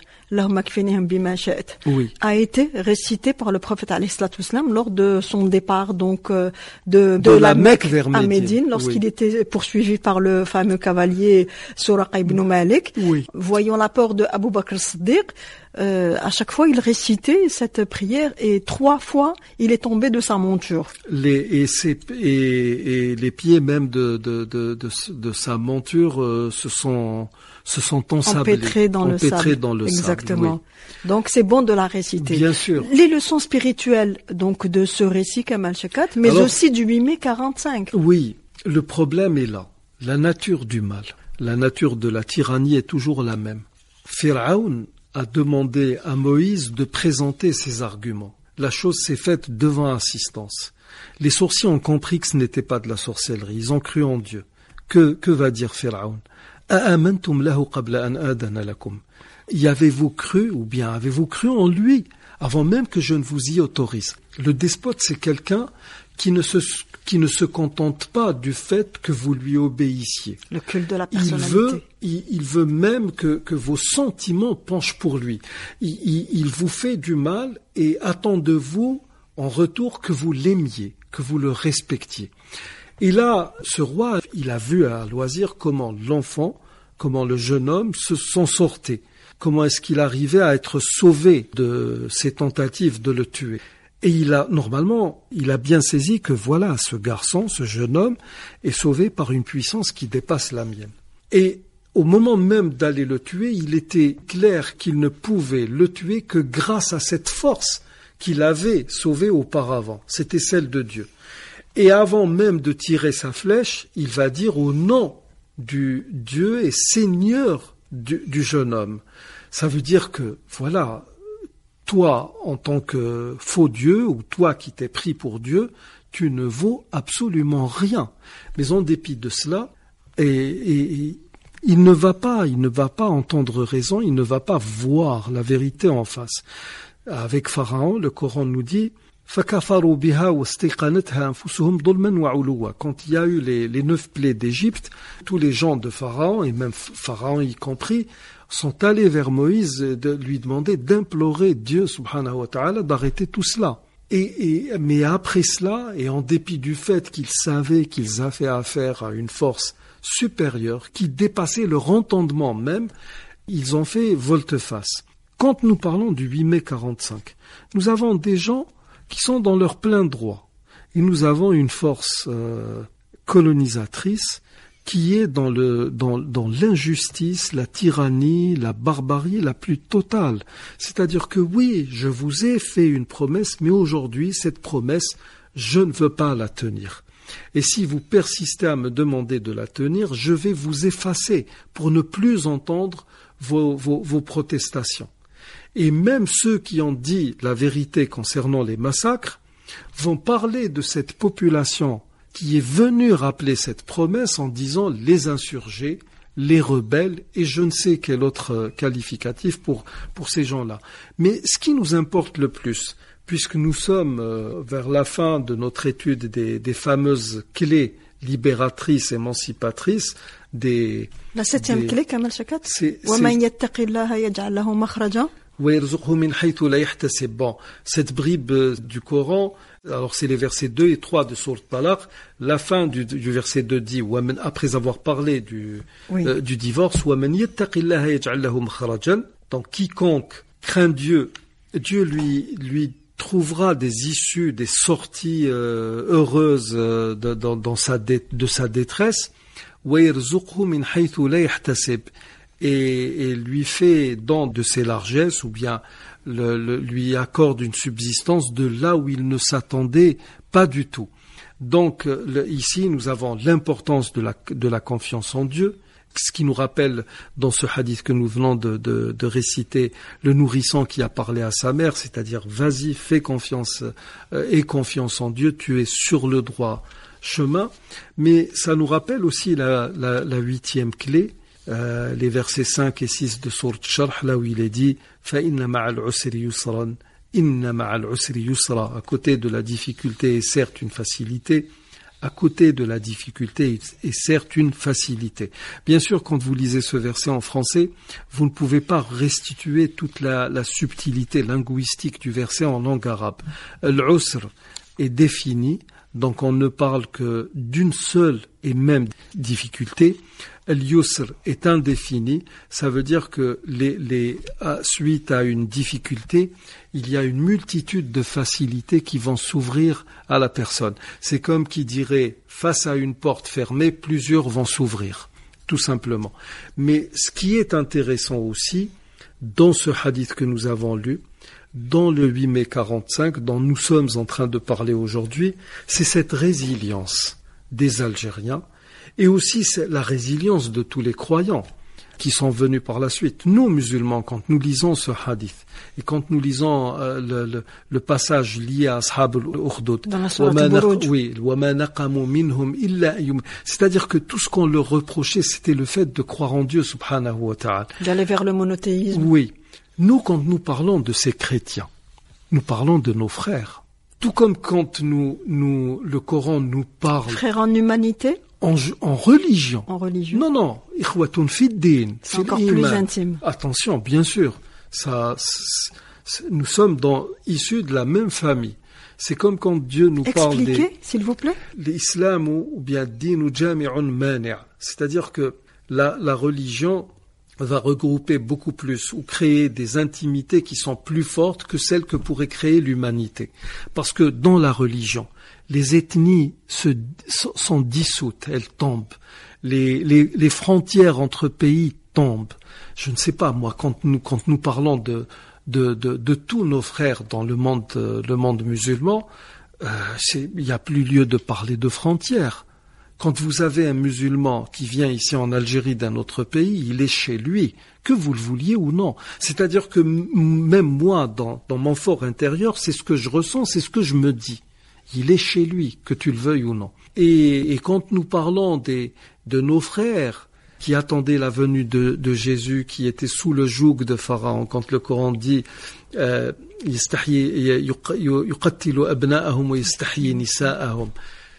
oui, a été récitée par le prophète alayhi salatu wassalam lors de son départ donc de la Mecque vers Médine, lorsqu'il était poursuivi par le fameux cavalier Suraqa ibn Malik. Oui. Voyant l'apport de Abu Bakr as-Siddiq, à chaque fois il récitait cette prière et 3 fois il est tombé de sa monture. Et les pieds même de sa monture se sont ensablés, empêtrés dans le sable. Exactement. Oui. Donc c'est bon de la réciter. Bien sûr. Les leçons spirituelles donc de ce récit Kamal Shekat, mais alors, aussi du 8 mai 45. Oui, le problème est là. La nature du mal, la nature de la tyrannie est toujours la même. Pharaon a demandé à Moïse de présenter ses arguments. La chose s'est faite devant assistance. Les sorciers ont compris que ce n'était pas de la sorcellerie. Ils ont cru en Dieu. Que va dire Pharaon? Y avez-vous cru ou bien avez-vous cru en lui avant même que je ne vous y autorise? Le despote, c'est quelqu'un qui ne se contente pas du fait que vous lui obéissiez. Le culte de la personnalité. Il veut même que vos sentiments penchent pour lui. Il vous fait du mal et attend de vous en retour que vous l'aimiez, que vous le respectiez. Et là, ce roi, il a vu à loisir comment le jeune homme s'en sortait. Comment est-ce qu'il arrivait à être sauvé de ces tentatives de le tuer. Et il a bien saisi que voilà, ce garçon, ce jeune homme, est sauvé par une puissance qui dépasse la mienne. Et au moment même d'aller le tuer, il était clair qu'il ne pouvait le tuer que grâce à cette force qu'il avait sauvée auparavant. C'était celle de Dieu. Et avant même de tirer sa flèche, il va dire au nom du Dieu et Seigneur du jeune homme. Ça veut dire que, voilà, toi, en tant que faux Dieu, ou toi qui t'es pris pour Dieu, tu ne vaux absolument rien. Mais en dépit de cela, et il ne va pas entendre raison, il ne va pas voir la vérité en face. Avec Pharaon, le Coran nous dit فَكَفَرُوا بِهَا وَاسْتَيْقَنَتْهَا أَنفُسُهُم ظُلْمًا وَعُلُوًّا. Quand il y a eu les 9 plaies d'Égypte, tous les gens de Pharaon, et même Pharaon y compris, sont allés vers Moïse de lui demander d'implorer Dieu subhanahu wa ta'ala d'arrêter tout cela. Mais après cela, et en dépit du fait qu'ils savaient qu'ils avaient affaire à une force supérieure qui dépassait leur entendement même, ils ont fait volte-face. Quand nous parlons du 8 mai 45, nous avons des gens qui sont dans leur plein droit. Et nous avons une force colonisatrice qui est dans l'injustice, la tyrannie, la barbarie la plus totale. C'est-à-dire que oui, je vous ai fait une promesse, mais aujourd'hui, cette promesse, je ne veux pas la tenir. Et si vous persistez à me demander de la tenir, je vais vous effacer pour ne plus entendre vos protestations. Et même ceux qui ont dit la vérité concernant les massacres vont parler de cette population qui est venue rappeler cette promesse en disant les insurgés, les rebelles et je ne sais quel autre qualificatif pour ces gens-là. Mais ce qui nous importe le plus, puisque nous sommes vers la fin de notre étude des fameuses clés libératrices, émancipatrices, La 7e clé, Kamal Shakat, وَمَنْ يَتَّقِ اللَّهَ يَجْعَلْ لَهُ مَخْرَجًا. Bon, cette bribe du Coran, alors c'est les versets 2 et 3 de Sourate Talaq. La fin du verset 2 dit, après avoir parlé du divorce, donc quiconque craint Dieu, Dieu lui trouvera des issues, des sorties heureuses de sa détresse. Et lui fait don de ses largesses ou bien lui accorde une subsistance de là où il ne s'attendait pas du tout. Donc ici nous avons l'importance de la confiance en Dieu, ce qui nous rappelle dans ce hadith que nous venons de réciter le nourrisson qui a parlé à sa mère, c'est-à-dire vas-y, fais confiance et confiance en Dieu, tu es sur le droit chemin. Mais ça nous rappelle aussi la 8e clé, les versets 5 et 6 de Sourate Sharh, là où il est dit فَإِنَّ مَعَ الْعُسْرِ يُسْرًا إِنَّ مَعَ الْعُسْرِ يُسْرًا. À côté de la difficulté est certes une facilité, à côté de la difficulté est certes une facilité. Bien sûr, quand vous lisez ce verset en français, vous ne pouvez pas restituer toute la subtilité linguistique du verset en langue arabe. L'usr est défini, donc on ne parle que d'une seule et même difficulté. Al-yusr est indéfini, ça veut dire que suite à une difficulté, il y a une multitude de facilités qui vont s'ouvrir à la personne. C'est comme qui dirait, face à une porte fermée, plusieurs vont s'ouvrir, tout simplement. Mais ce qui est intéressant aussi, dans ce hadith que nous avons lu, dans le 8 mai 45, dont nous sommes en train de parler aujourd'hui, c'est cette résilience des Algériens, et aussi c'est la résilience de tous les croyants qui sont venus par la suite. Nous, musulmans, quand nous lisons ce hadith, et quand nous lisons le passage lié à Ashab al-Ukhdud, c'est-à-dire que tout ce qu'on leur reprochait, c'était le fait de croire en Dieu, subhanahu wa ta'ala. D'aller vers le monothéisme. Oui. Nous, quand nous parlons de ces chrétiens, nous parlons de nos frères. Tout comme quand le Coran nous parle... Frères en humanité? En religion. En religion. Non. Ikhwatun fid-din. C'est encore plus intime. Attention, bien sûr. Nous sommes issus de la même famille. C'est comme quand Dieu nous parle des... Expliquez, s'il vous plaît. L'islam ou bien dinu jami'un mani'. C'est-à-dire que la religion va regrouper beaucoup plus ou créer des intimités qui sont plus fortes que celles que pourrait créer l'humanité. Parce que dans la religion, les ethnies sont dissoutes, elles tombent. les frontières entre pays tombent. Je ne sais pas, moi, quand nous parlons de tous nos frères dans le monde musulman, il n'y a plus lieu de parler de frontières. Quand vous avez un musulman qui vient ici en Algérie d'un autre pays, il est chez lui, que vous le vouliez ou non. C'est-à-dire que même moi, dans mon fort intérieur, c'est ce que je ressens, c'est ce que je me dis. Il est chez lui, que tu le veuilles ou non. Et quand nous parlons de nos frères qui attendaient la venue de Jésus, qui étaient sous le joug de Pharaon, quand le Coran dit yuqattilu abna'ahum wa yastahyi nisa'ahum,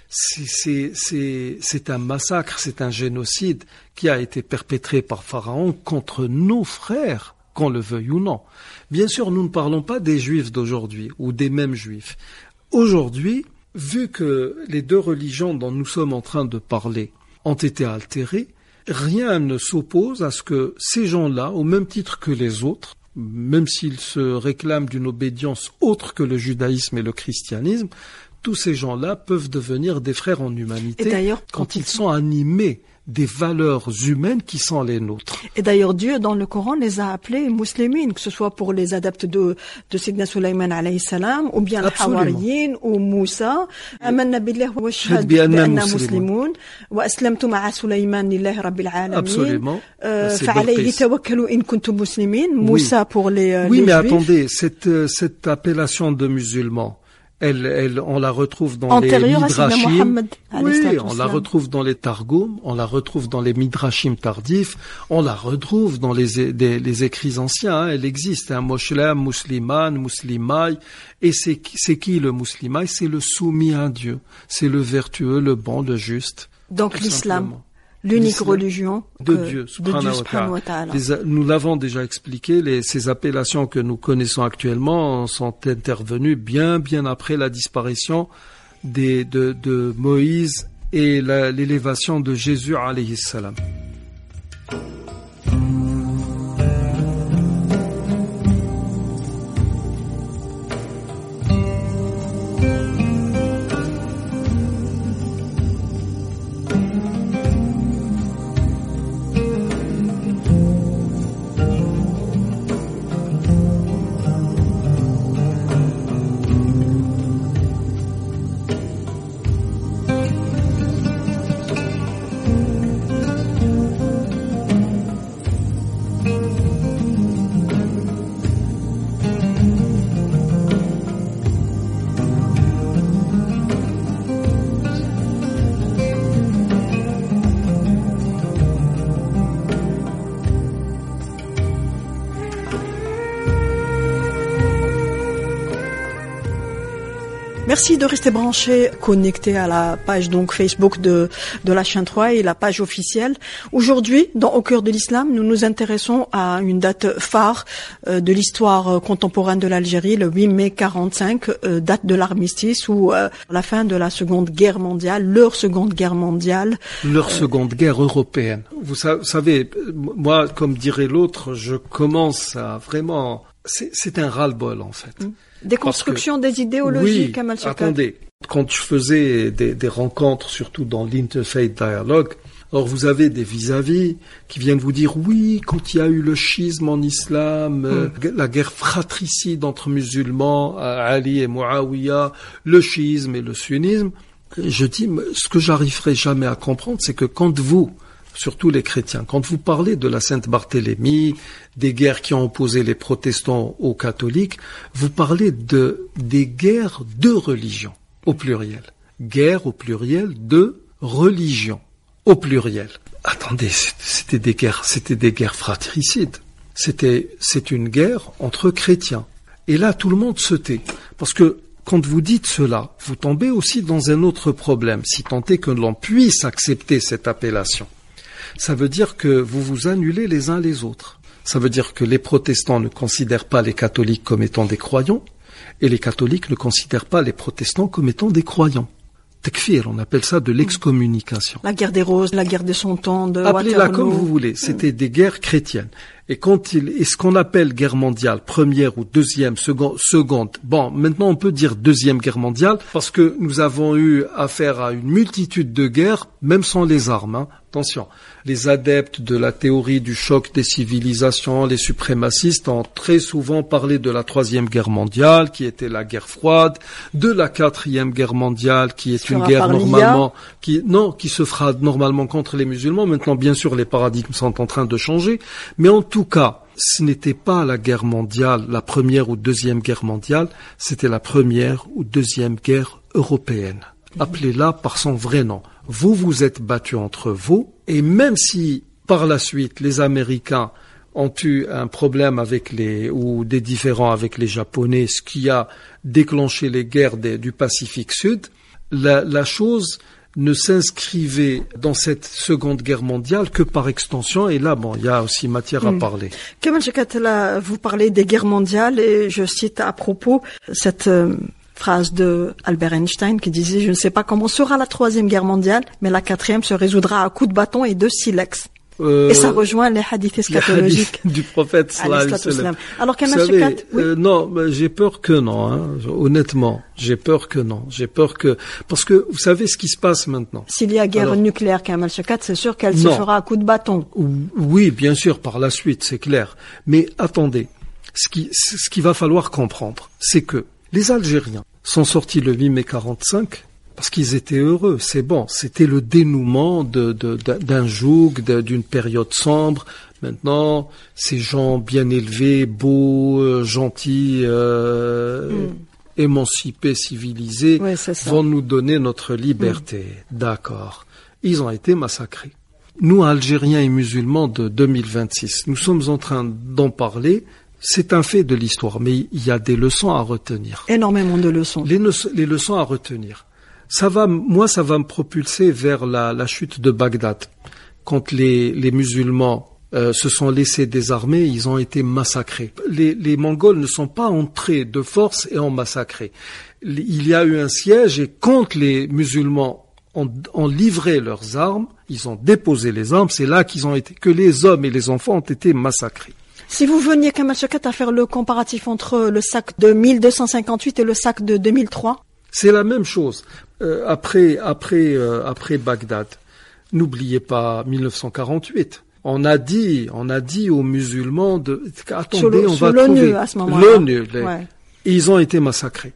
c'est un massacre, c'est un génocide qui a été perpétré par Pharaon contre nos frères, qu'on le veuille ou non. Bien sûr, nous ne parlons pas des Juifs d'aujourd'hui ou des mêmes Juifs. Aujourd'hui, vu que les deux religions dont nous sommes en train de parler ont été altérées, rien ne s'oppose à ce que ces gens-là, au même titre que les autres, même s'ils se réclament d'une obédience autre que le judaïsme et le christianisme, tous ces gens-là peuvent devenir des frères en humanité quand ils sont animés des valeurs humaines qui sont les nôtres. Et d'ailleurs, Dieu, dans le Coran, les a appelés musulmans, que ce soit pour les adeptes de Sidna Sulaiman alayhi salam, ou bien les Hawariyin, ou Moussa. Amanna billah wa shahad bi anna muslimun, wa aslamtu ma'a Sulaiman lillahi rabbil alamin. Absolument. Fa'alayhi tawakkalu in kuntum muslimin. Moussa pour les Oui, mais Juifs. attendez, cette appellation de musulmans, on la retrouve dans les Midrashim. Oui, on la retrouve dans les Targum, on la retrouve dans les Midrashim tardifs, on la retrouve dans les écrits anciens. Elle existe, Moshlem, Musliman, Muslimai. Et c'est qui le Muslimai? C'est le soumis à Dieu. C'est le vertueux, le bon, le juste. Donc l'islam. L'unique religion de Dieu, subhanahu wa ta'ala. Nous l'avons déjà expliqué, ces appellations que nous connaissons actuellement sont intervenues bien après la disparition de Moïse et l'élévation de Jésus alayhi salam. Merci de rester branchés, connectés à la page donc Facebook de la chaîne 3 et la page officielle. Aujourd'hui, dans Au cœur de l'islam, nous nous intéressons à une date phare de l'histoire contemporaine de l'Algérie, le 8 mai 45, date de l'armistice ou la fin de la Seconde Guerre mondiale, leur Seconde Guerre mondiale. Leur Seconde Guerre européenne. Vous savez, moi, comme dirait l'autre, je commence à vraiment... C'est un ras-le-bol, en fait. Déconstruction des idéologies, oui, Kamal Shekat. Attendez, quand je faisais des rencontres, surtout dans l'Interfaith Dialogue, alors vous avez des vis-à-vis qui viennent vous dire oui, quand il y a eu le schisme en islam, la guerre fratricide entre musulmans, Ali et Muawiya, le schisme et le sunnisme, je dis, ce que j'arriverai jamais à comprendre, c'est que quand vous, surtout les chrétiens, quand vous parlez de la Sainte-Barthélemy, des guerres qui ont opposé les protestants aux catholiques, vous parlez des guerres de religion, au pluriel. Guerre au pluriel de religion, au pluriel. Attendez, c'était des guerres fratricides. C'est une guerre entre chrétiens. Et là, tout le monde se tait. Parce que quand vous dites cela, vous tombez aussi dans un autre problème, si tant est que l'on puisse accepter cette appellation. Ça veut dire que vous vous annulez les uns les autres. Ça veut dire que les protestants ne considèrent pas les catholiques comme étant des croyants, et les catholiques ne considèrent pas les protestants comme étant des croyants. Takfir, on appelle ça de l'excommunication. La guerre des roses, la guerre des 100 ans de Appelez-la Waterloo. comme vous voulez, c'était des guerres chrétiennes. Et et ce qu'on appelle guerre mondiale, première ou deuxième, seconde, bon, maintenant on peut dire deuxième guerre mondiale, parce que nous avons eu affaire à une multitude de guerres, même sans les armes, hein. Attention, les adeptes de la théorie du choc des civilisations, les suprémacistes ont très souvent parlé de la troisième guerre mondiale, qui était la guerre froide, de la quatrième guerre mondiale, qui est une guerre normalement, qui se fera normalement contre les musulmans. Maintenant, bien sûr, les paradigmes sont en train de changer, mais en tout cas, ce n'était pas la guerre mondiale, la première ou deuxième guerre mondiale, c'était la première ou deuxième guerre européenne. Appelez-la par son vrai nom. Vous vous êtes battus entre vous, et même si par la suite les Américains ont eu un problème ou des différends avec les Japonais, ce qui a déclenché les guerres du Pacifique Sud, la chose ne s'inscrivait dans cette seconde guerre mondiale que par extension, et là, bon, il y a aussi matière à parler. Kamal Shekat, là, vous parlez des guerres mondiales, et je cite à propos cette phrase de Albert Einstein qui disait « Je ne sais pas comment sera la troisième guerre mondiale, mais la quatrième se résoudra à coups de bâton et de silex. » Et ça rejoint les hadiths eschatologiques du prophète sallallahu alayhi wa sallam. Alors, Kamal Shekat, oui. Non, j'ai peur que non, hein. Honnêtement, j'ai peur que non. J'ai peur que, parce que vous savez ce qui se passe maintenant. S'il y a guerre nucléaire, Kamal Shekat, c'est sûr qu'elle se fera à coups de bâton. Oui, bien sûr, par la suite, c'est clair. Mais attendez, ce qu'il va falloir comprendre, c'est que les Algériens sont sortis le 8 mai 45 parce qu'ils étaient heureux, c'est bon, c'était le dénouement d'un joug, d'une période sombre. Maintenant, ces gens bien élevés, beaux, gentils, émancipés, civilisés, vont nous donner notre liberté. D'accord. Ils ont été massacrés. Nous, Algériens et musulmans de 2026, nous sommes en train d'en parler. C'est un fait de l'histoire, mais il y a des leçons à retenir. Énormément de leçons. Les leçons à retenir. Ça va me propulser vers la chute de Bagdad. Quand les musulmans se sont laissés désarmer, ils ont été massacrés. Les Mongols ne sont pas entrés de force et ont massacré. Il y a eu un siège et quand les musulmans ont livré leurs armes, ils ont déposé les armes, c'est là que les hommes et les enfants ont été massacrés. Si vous veniez, Kamal Shekat, à faire le comparatif entre le sac de 1258 et le sac de 2003, c'est la même chose. Après Bagdad, n'oubliez pas 1948. On a dit aux musulmans attendez, on va trouver à ce moment-là. l'ONU. Et ils ont été massacrés.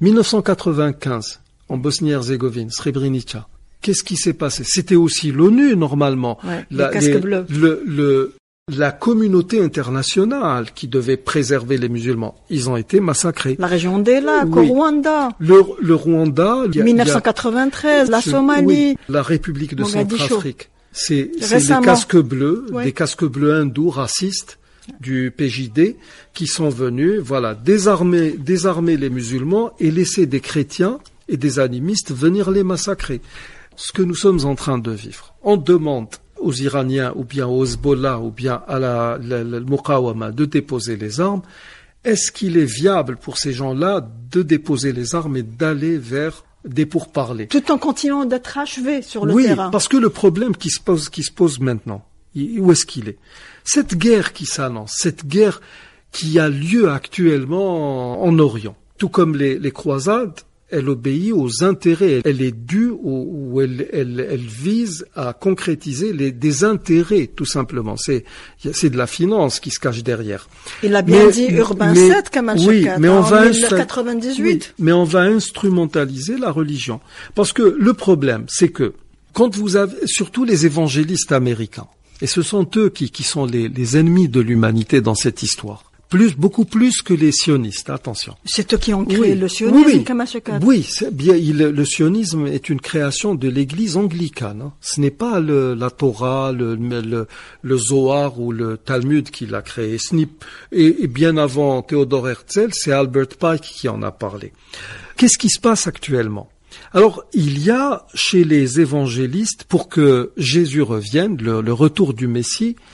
1995, en Bosnie-Herzégovine, Srebrenica. Qu'est-ce qui s'est passé? C'était aussi l'ONU normalement. Ouais, les casques bleus. La communauté internationale qui devait préserver les musulmans, ils ont été massacrés. La région des lacs, au Rwanda. Le Rwanda. 1993, la Somalie. Oui, la République de Centrafrique. C'est les casques bleus, des casques bleus hindous racistes du PJD qui sont venus, désarmer les musulmans et laisser des chrétiens et des animistes venir les massacrer. Ce que nous sommes en train de vivre. On demande aux Iraniens ou bien aux Hezbollah ou bien à le Muqawama de déposer les armes. Est-ce qu'il est viable pour ces gens-là de déposer les armes et d'aller vers des pourparlers? Tout en continuant d'être achevés sur le terrain. Oui, parce que le problème qui se pose maintenant, où est-ce qu'il est? Cette guerre qui s'annonce, cette guerre qui a lieu actuellement en Orient, tout comme les croisades, elle obéit aux intérêts, elle est due ou elle vise à concrétiser des intérêts, tout simplement. C'est de la finance qui se cache derrière. Il a bien dit Urbain 7, Kamal Shekat, oui, mais en 1998. Oui, mais on va instrumentaliser la religion. Parce que le problème, c'est que quand vous avez, surtout les évangélistes américains, et ce sont eux qui sont les ennemis de l'humanité dans cette histoire, beaucoup plus que les sionistes, attention. C'est eux qui ont créé le sionisme, Kamal Shekat. Oui, le sionisme est une création de l'église anglicane. Hein. Ce n'est pas la Torah, le Zohar ou le Talmud qui l'a créé. Et bien avant Théodore Herzl, c'est Albert Pike qui en a parlé. Qu'est-ce qui se passe actuellement? Alors, il y a chez les évangélistes, pour que Jésus revienne, le retour du Messie,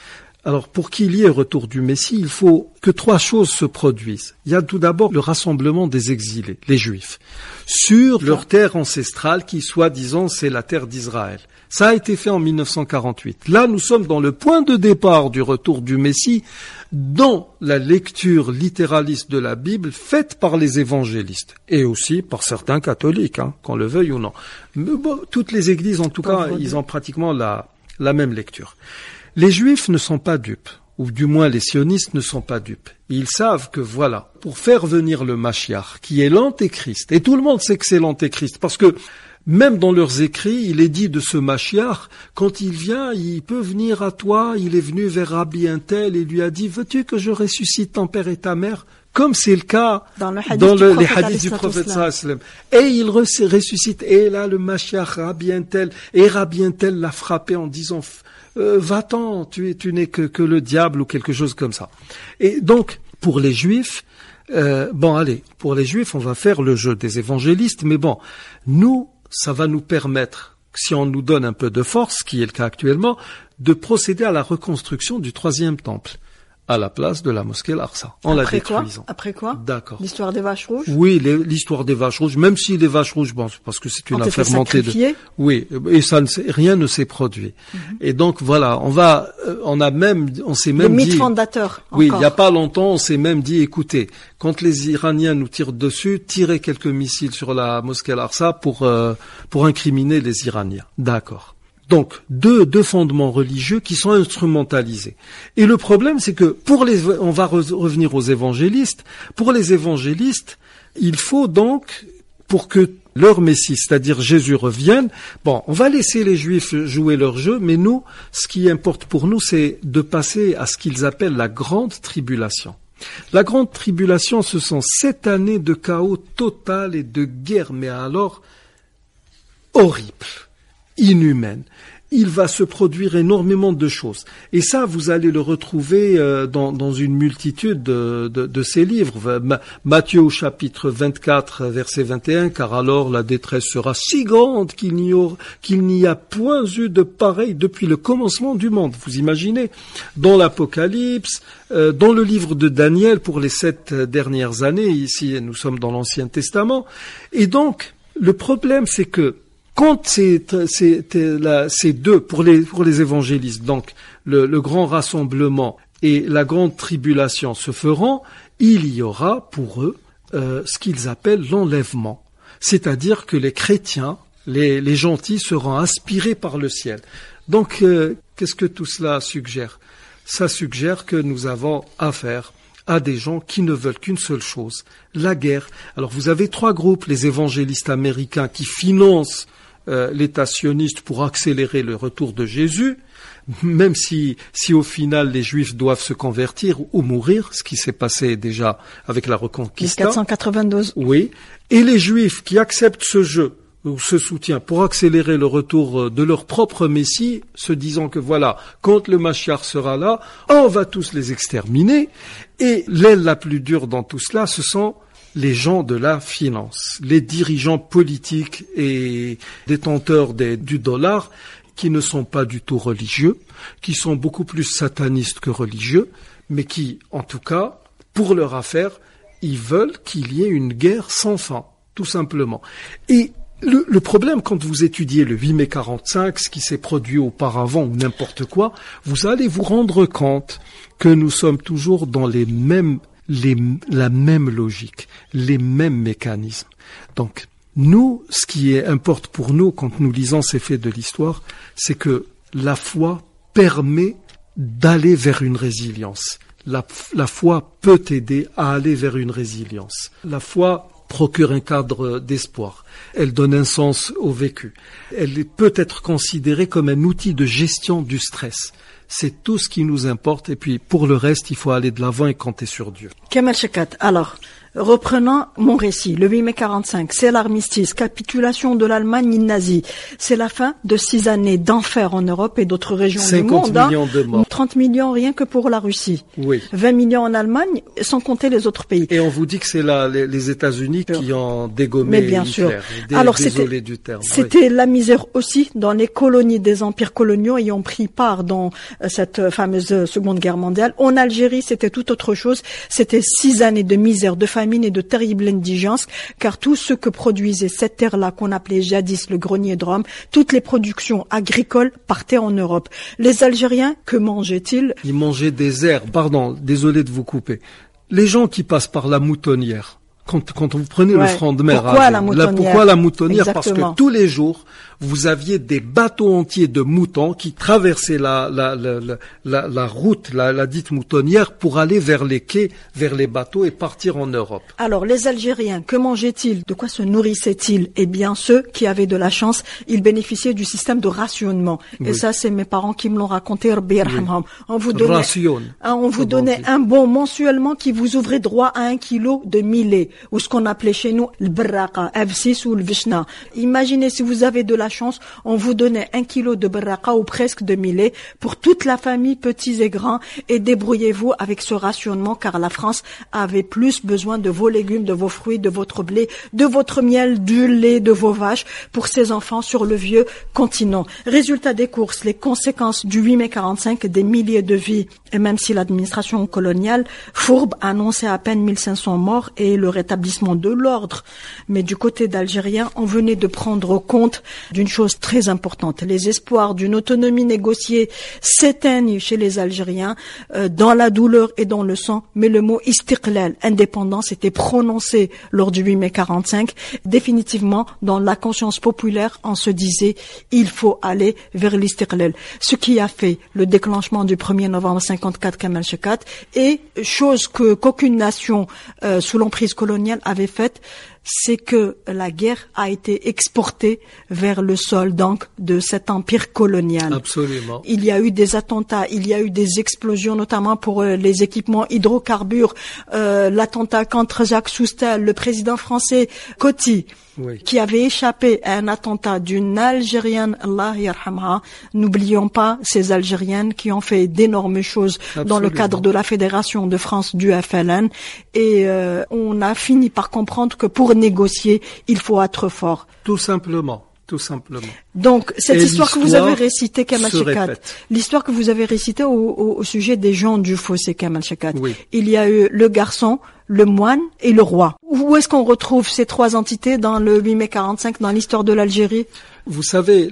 Alors, pour qu'il y ait retour du Messie, il faut que 3 choses se produisent. Il y a tout d'abord le rassemblement des exilés, les Juifs, sur leur terre ancestrale qui, soi-disant, c'est la terre d'Israël. Ça a été fait en 1948. Là, nous sommes dans le point de départ du retour du Messie, dans la lecture littéraliste de la Bible faite par les évangélistes et aussi par certains catholiques, qu'on le veuille ou non. Mais bon, toutes les églises, en tout cas, ils ont pratiquement la même lecture. Les Juifs ne sont pas dupes, ou du moins les sionistes ne sont pas dupes. Ils savent que voilà, pour faire venir le Mashiach, qui est l'antéchrist, et tout le monde sait que c'est l'antéchrist, parce que même dans leurs écrits, il est dit de ce Mashiach, quand il vient, il peut venir à toi, il est venu vers Rabbi Untel et lui a dit, veux-tu que je ressuscite ton père et ta mère? Comme c'est le cas dans les hadiths du prophète sallam. Et il ressuscite, et là le Mashiach, Rabbi Untel, et Rabbi Untel l'a frappé en disant, va-t'en, tu n'es que le diable ou quelque chose comme ça. Et donc, pour les Juifs, pour les Juifs, on va faire le jeu des évangélistes, mais bon, nous, ça va nous permettre, si on nous donne un peu de force, ce qui est le cas actuellement, de procéder à la reconstruction du 3e temple, à la place de la mosquée Al-Aqsa, en la détruisant. Après quoi? D'accord. L'histoire des vaches rouges? Oui, l'histoire des vaches rouges, même si les vaches rouges, bon, parce que c'est une affaire montée de... Oui, et rien ne s'est produit. Et donc, voilà, on s'est même dit... Le mythe fondateur, encore. Oui, il n'y a pas longtemps, on s'est même dit, écoutez, quand les Iraniens nous tirent dessus, tirez quelques missiles sur la mosquée Al-Aqsa pour incriminer les Iraniens. D'accord. Donc, deux fondements religieux qui sont instrumentalisés. Et le problème, c'est que on va revenir aux évangélistes. Pour les évangélistes, il faut donc, pour que leur Messie, c'est-à-dire Jésus, revienne, on va laisser les Juifs jouer leur jeu, mais nous, ce qui importe pour nous, c'est de passer à ce qu'ils appellent la grande tribulation. La grande tribulation, ce sont 7 années de chaos total et de guerre, mais alors horrible, inhumaine. Il va se produire énormément de choses. Et ça, vous allez le retrouver dans une multitude de ces livres. Matthieu au chapitre 24, verset 21, car alors la détresse sera si grande qu'il n'y a point eu de pareil depuis le commencement du monde. Vous imaginez? Dans l'Apocalypse, dans le livre de Daniel pour les 7 dernières années, ici nous sommes dans l'Ancien Testament. Et donc, le problème c'est que quand ces deux, pour les évangélistes, donc le grand rassemblement et la grande tribulation se feront, il y aura pour eux ce qu'ils appellent l'enlèvement. C'est-à-dire que les chrétiens, les gentils, seront aspirés par le ciel. Donc, qu'est-ce que tout cela suggère? Ça suggère que nous avons affaire à des gens qui ne veulent qu'une seule chose, la guerre. Alors, vous avez 3 groupes, les évangélistes américains qui financent l'État sioniste pour accélérer le retour de Jésus, même si au final les Juifs doivent se convertir ou mourir, ce qui s'est passé déjà avec la Reconquista. 1492. Oui. Et les Juifs qui acceptent ce jeu ou ce soutien pour accélérer le retour de leur propre Messie, se disant que voilà, quand le Mashiach sera là, on va tous les exterminer. Et l'aile la plus dure dans tout cela, ce sont les gens de la finance, les dirigeants politiques et détenteurs du dollar qui ne sont pas du tout religieux, qui sont beaucoup plus satanistes que religieux, mais qui, en tout cas, pour leur affaire, ils veulent qu'il y ait une guerre sans fin, tout simplement. Et le problème, quand vous étudiez le 8 mai 45, ce qui s'est produit auparavant ou n'importe quoi, vous allez vous rendre compte que nous sommes toujours dans la même logique, les mêmes mécanismes. Donc, nous, ce qui importe pour nous quand nous lisons ces faits de l'histoire, c'est que la foi permet d'aller vers une résilience. La foi peut t'aider à aller vers une résilience. La foi procure un cadre d'espoir. Elle donne un sens au vécu. Elle peut être considérée comme un outil de gestion du stress. C'est tout ce qui nous importe. Et puis, pour le reste, il faut aller de l'avant et compter sur Dieu. Kamal Shekat, alors, Reprenons mon récit. Le 8 mai 45, c'est l'armistice, capitulation de l'Allemagne nazie. C'est la fin de 6 années d'enfer en Europe et d'autres régions du monde. 50 millions de morts. 30 millions rien que pour la Russie. Oui. 20 millions en Allemagne, sans compter les autres pays. Et on vous dit que c'est les États-Unis qui ont dégommé Mais bien Hitler. sûr. Alors Désolé du terme. C'était la misère aussi dans les colonies des empires coloniaux ayant pris part dans cette fameuse Seconde Guerre mondiale. En Algérie, c'était tout autre chose. C'était 6 années de misère, de famine et de terrible indigence, car tout ce que produisait cette terre-là qu'on appelait jadis le grenier de Rome, toutes les productions agricoles partaient en Europe. Les Algériens, que mangeaient-ils? Ils mangeaient des herbes. Pardon, désolé de vous couper. Les gens qui passent par la moutonnière, quand vous prenez le front de mer, pourquoi la moutonnière? Pourquoi la moutonnière? Exactement. Parce que tous les jours, vous aviez des bateaux entiers de moutons qui traversaient la route, la dite moutonnière, pour aller vers les quais, vers les bateaux et partir en Europe. Alors, les Algériens, que mangeaient-ils? De quoi se nourrissaient-ils? Eh bien, ceux qui avaient de la chance, ils bénéficiaient du système de rationnement. Oui. Et ça, c'est mes parents qui me l'ont raconté. Oui. On vous donnait un bon mensuellement qui vous ouvrait droit à 1 kilo de millet, ou ce qu'on appelait chez nous le barraqa, F6 ou le vishna. Imaginez si vous avez de la chance, on vous donnait 1 kilo de barraqa ou presque de millet pour toute la famille, petits et grands, et débrouillez-vous avec ce rationnement, car la France avait plus besoin de vos légumes, de vos fruits, de votre blé, de votre miel, du lait, de vos vaches pour ses enfants sur le vieux continent. Résultat des courses, les conséquences du 8 mai 45, des milliers de vies, et même si l'administration coloniale fourbe annonçait à peine 1500 morts et le rétablissement de l'ordre. Mais du côté d'Algérien, on venait de prendre compte d'une chose très importante. Les espoirs d'une autonomie négociée s'éteignent chez les Algériens dans la douleur et dans le sang, mais le mot istiqlal, indépendance, était prononcé lors du 8 mai 45. Définitivement, dans la conscience populaire, on se disait il faut aller vers l'istiqlal. Ce qui a fait le déclenchement du 1er novembre 54 Kamal Shekat, et chose qu'aucune nation sous l'emprise coloniale avait faite, c'est que la guerre a été exportée vers le sol donc de cet empire colonial. Absolument. Il y a eu des attentats, il y a eu des explosions, notamment pour les équipements hydrocarbures, l'attentat contre Jacques Soustel, le président français Coty, oui, qui avait échappé à un attentat d'une Algérienne, Allah yarhamha. N'oublions pas ces Algériennes qui ont fait d'énormes choses. Absolument. Dans le cadre de la Fédération de France du FLN, et on a fini par comprendre que pour négocier, il faut être fort. Tout simplement. Tout simplement. Donc, cette histoire que vous avez récitée, Kamal Shekat, l'histoire que vous avez récitée au sujet des gens du fossé, Kamal Shekat, oui, il y a eu le garçon, le moine et le roi. Où est-ce qu'on retrouve ces 3 entités dans le 8 mai 45, dans l'histoire de l'Algérie? Vous savez,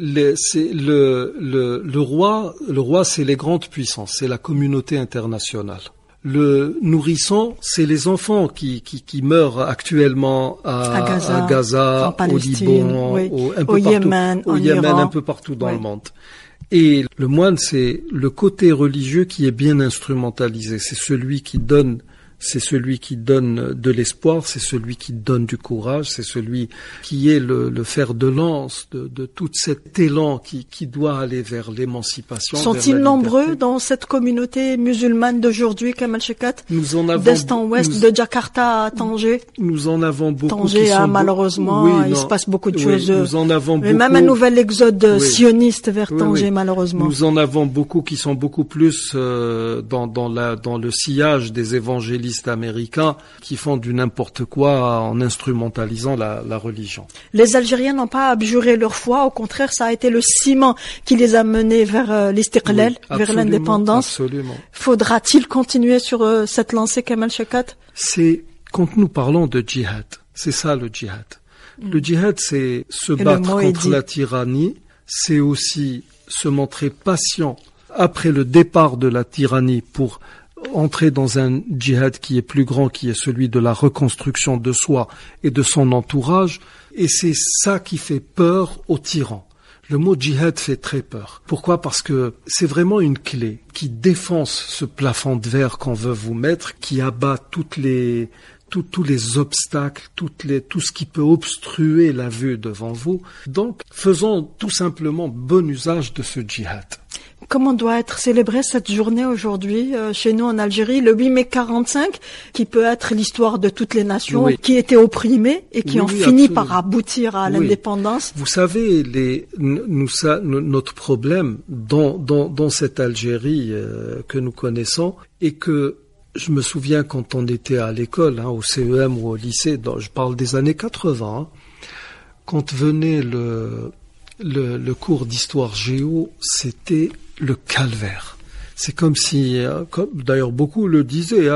le roi, c'est les grandes puissances, c'est la communauté internationale. Le nourrisson, c'est les enfants qui meurent actuellement à Gaza, au Liban, oui, au Yémen, un peu partout dans le monde. Et le moine, c'est le côté religieux qui est bien instrumentalisé. C'est celui qui donne de l'espoir, c'est celui qui donne du courage, c'est celui qui est le fer de lance de tout cet élan qui doit aller vers l'émancipation. Sont-ils nombreux dans cette communauté musulmane d'aujourd'hui, Kamal Shekat? D'est en ouest, de Jakarta à Tanger? Nous en avons beaucoup. Tanger, malheureusement, il se passe beaucoup de choses. Nous en avons beaucoup. Même un nouvel exode sioniste vers Tanger, malheureusement. Nous en avons beaucoup qui sont beaucoup plus dans le sillage des évangélistes américains qui font du n'importe quoi en instrumentalisant la religion. Les Algériens n'ont pas abjuré leur foi, au contraire, ça a été le ciment qui les a menés vers l'istiqlal, vers l'indépendance. Absolument. Faudra-t-il continuer sur cette lancée, Kamal Shekat? C'est, quand nous parlons de djihad, c'est ça le djihad. Le djihad, c'est se battre contre la tyrannie, c'est aussi se montrer patient après le départ de la tyrannie pour entrer dans un djihad qui est plus grand, qui est celui de la reconstruction de soi et de son entourage. Et c'est ça qui fait peur aux tyrans. Le mot djihad fait très peur. Pourquoi? Parce que c'est vraiment une clé qui défonce ce plafond de verre qu'on veut vous mettre, qui abat tous les obstacles, tout ce qui peut obstruer la vue devant vous. Donc, faisons tout simplement bon usage de ce djihad. Comment doit être célébrée cette journée aujourd'hui chez nous en Algérie, le 8 mai 45, qui peut être l'histoire de toutes les nations qui étaient opprimées et qui ont fini par aboutir à l'indépendance. Vous savez, notre problème dans cette Algérie que nous connaissons est que je me souviens quand on était à l'école, au CEM ou au lycée, je parle des années 80, quand venait le cours d'histoire géo, c'était le calvaire. C'est comme si, d'ailleurs beaucoup le disaient,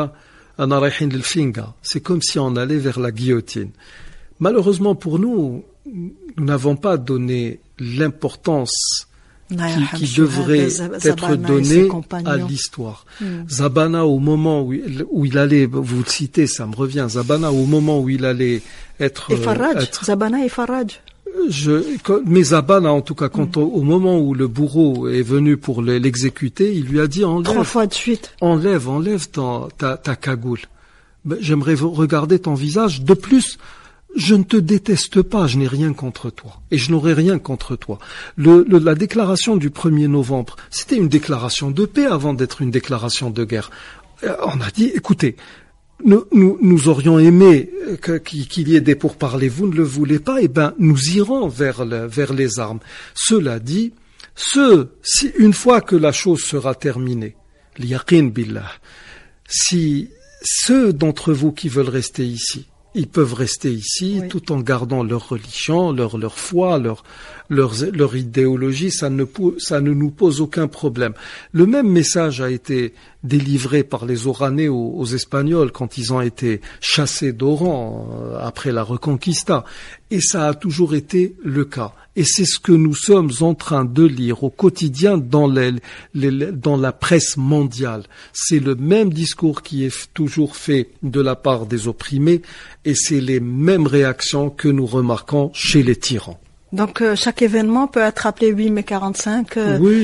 c'est comme si on allait vers la guillotine. Malheureusement pour nous, nous n'avons pas donné l'importance qui devrait être donnée à l'histoire. Zabana, au moment où il allait, vous le citez, ça me revient, Zabana, au moment où il allait être... Et Faraj, Zabana et Faraj. Mais Zabana, en tout cas, au moment où le bourreau est venu pour l'exécuter, il lui a dit, 3 fois de suite. Enlève ta cagoule. J'aimerais regarder ton visage. De plus, je ne te déteste pas, je n'ai rien contre toi. Et je n'aurai rien contre toi. La déclaration du 1er novembre, c'était une déclaration de paix avant d'être une déclaration de guerre. On a dit, écoutez, nous aurions aimé qu'il y ait des pourparlers, vous ne le voulez pas, nous irons vers les armes. Cela dit, si une fois que la chose sera terminée, l'yaqin billah, si ceux d'entre vous qui veulent rester ici, ils peuvent rester ici tout en gardant leur religion, leur foi, leur idéologie, ça ne nous pose aucun problème. Le même message a été délivré par les Oranais aux Espagnols quand ils ont été chassés d'Oran après la Reconquista. Et ça a toujours été le cas. Et c'est ce que nous sommes en train de lire au quotidien dans la presse mondiale. C'est le même discours qui est toujours fait de la part des opprimés et c'est les mêmes réactions que nous remarquons chez les tyrans. Donc chaque événement peut être appelé 8 mai 45,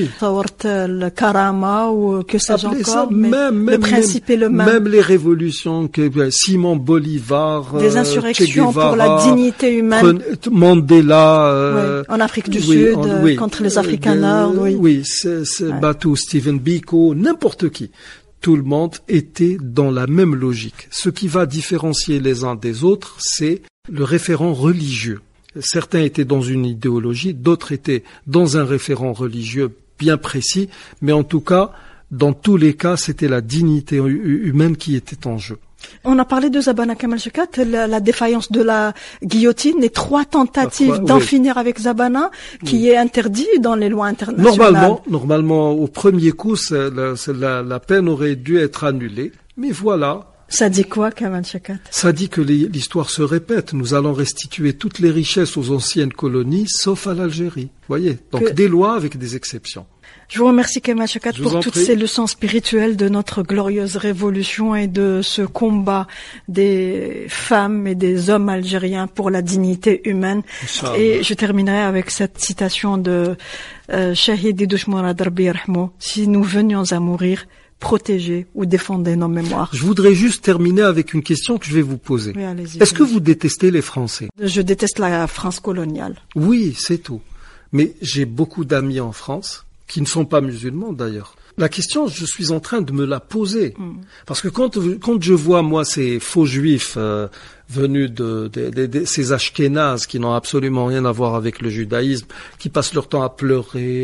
le Karama ou que sais-je encore, mais le principe est le même. Même les révolutions que Simon Bolivar, des insurrections Che Guevara, pour la dignité humaine, Mandela, en Afrique du Sud, contre les Africains Nord, Batu, Stephen Biko, n'importe qui. Tout le monde était dans la même logique. Ce qui va différencier les uns des autres, c'est le référent religieux. Certains étaient dans une idéologie, d'autres étaient dans un référent religieux bien précis, mais en tout cas, dans tous les cas, c'était la dignité humaine qui était en jeu. On a parlé de Zabana Kamal Shekat, la défaillance de la guillotine, les 3 tentatives d'en finir avec Zabana, qui est interdit dans les lois internationales. Normalement, au premier coup, la peine aurait dû être annulée, mais voilà. Ça dit quoi, Kamal Shekat? Ça dit que l'histoire se répète. Nous allons restituer toutes les richesses aux anciennes colonies, sauf à l'Algérie. Voyez, donc des lois avec des exceptions. Je vous remercie, Kamal Shekat, pour toutes ces leçons spirituelles de notre glorieuse révolution et de ce combat des femmes et des hommes algériens pour la dignité humaine. Inch'Allah. Et je terminerai avec cette citation de Shahid Idouch Mourad Rabbi Yarhamou. Si nous venions à mourir, protégez ou défendez nos mémoires. Je voudrais juste terminer avec une question que je vais vous poser. Oui, allez-y. Est-ce que vous détestez les Français? Je déteste la France coloniale. Oui, c'est tout. Mais j'ai beaucoup d'amis en France, qui ne sont pas musulmans d'ailleurs. La question, je suis en train de me la poser. Parce que quand je vois, moi, ces faux juifs venus de ces ashkénazes qui n'ont absolument rien à voir avec le judaïsme, qui passent leur temps à pleurer,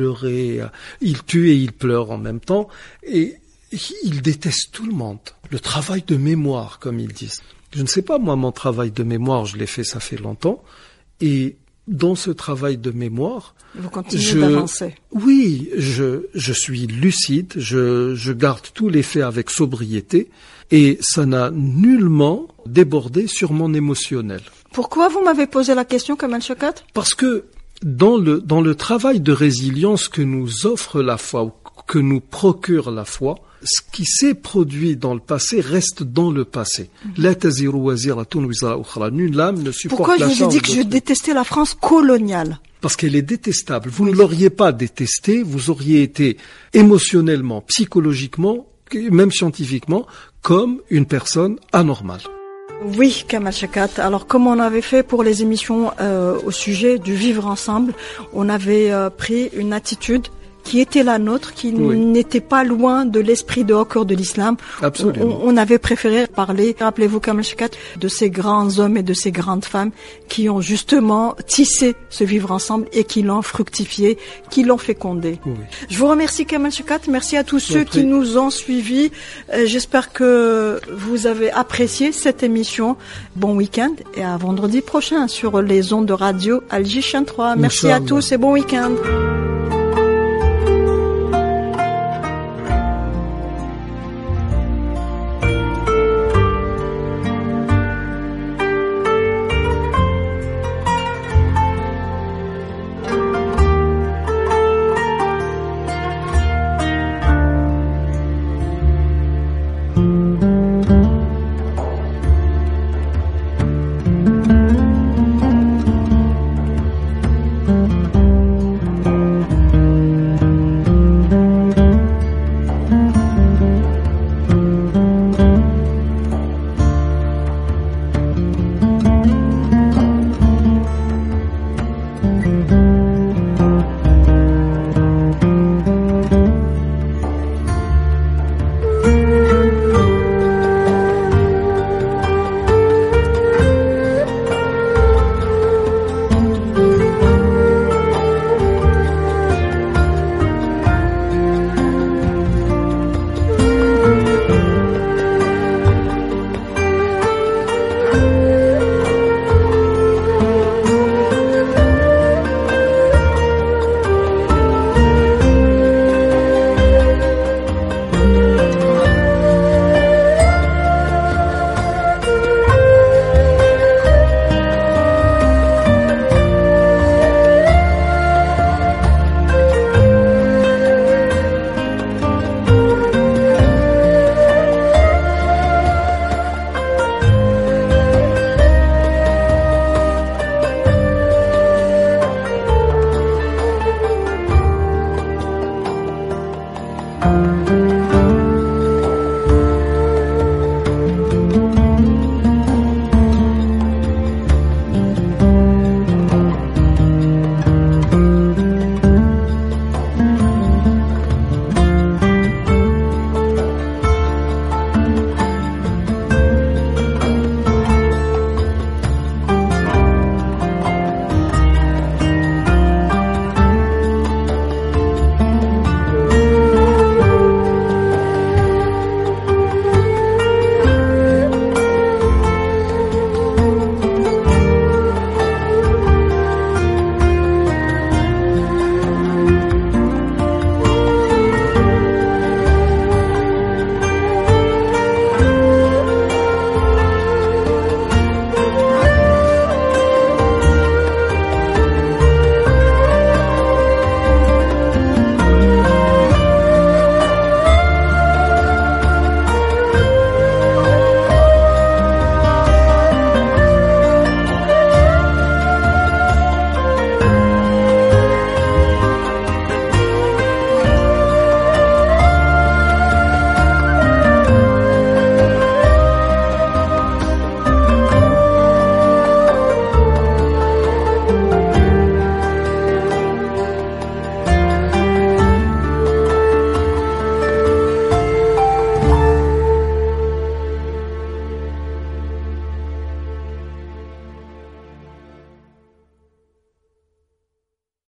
ils tuent et ils pleurent en même temps, et ils détestent tout le monde. Le travail de mémoire, comme ils disent. Je ne sais pas, moi, mon travail de mémoire, je l'ai fait, ça fait longtemps, et dans ce travail de mémoire, vous continuez d'avancer. Oui, je suis lucide, je garde tous les faits avec sobriété et ça n'a nullement débordé sur mon émotionnel. Pourquoi vous m'avez posé la question, Kamal Shekat? Parce que dans le travail de résilience que nous offre la foi, ou que nous procure la foi, ce qui s'est produit dans le passé reste dans le passé. La taziru waziratun wizra ukhra. Nulle âme ne supporte la charge. Pourquoi je vous ai dit que je détestais la France coloniale? Parce qu'elle est détestable. Vous ne l'auriez pas détestée, vous auriez été émotionnellement, psychologiquement, même scientifiquement, comme une personne anormale. Oui, Kamal Shekat. Alors, comme on avait fait pour les émissions au sujet du vivre ensemble, on avait pris une attitude qui était la nôtre, qui n'était pas loin de l'esprit de haut cœur de l'islam. Absolument. On avait préféré parler, rappelez-vous Kamel Chekat, de ces grands hommes et de ces grandes femmes qui ont justement tissé ce vivre ensemble et qui l'ont fructifié, qui l'ont fécondé. Oui. Je vous remercie Kamel Chekat, merci à tous ceux qui nous ont suivis. J'espère que vous avez apprécié cette émission. Bon week-end et à vendredi prochain sur les ondes de radio Al Jishan 3. Merci à tous et bon week-end.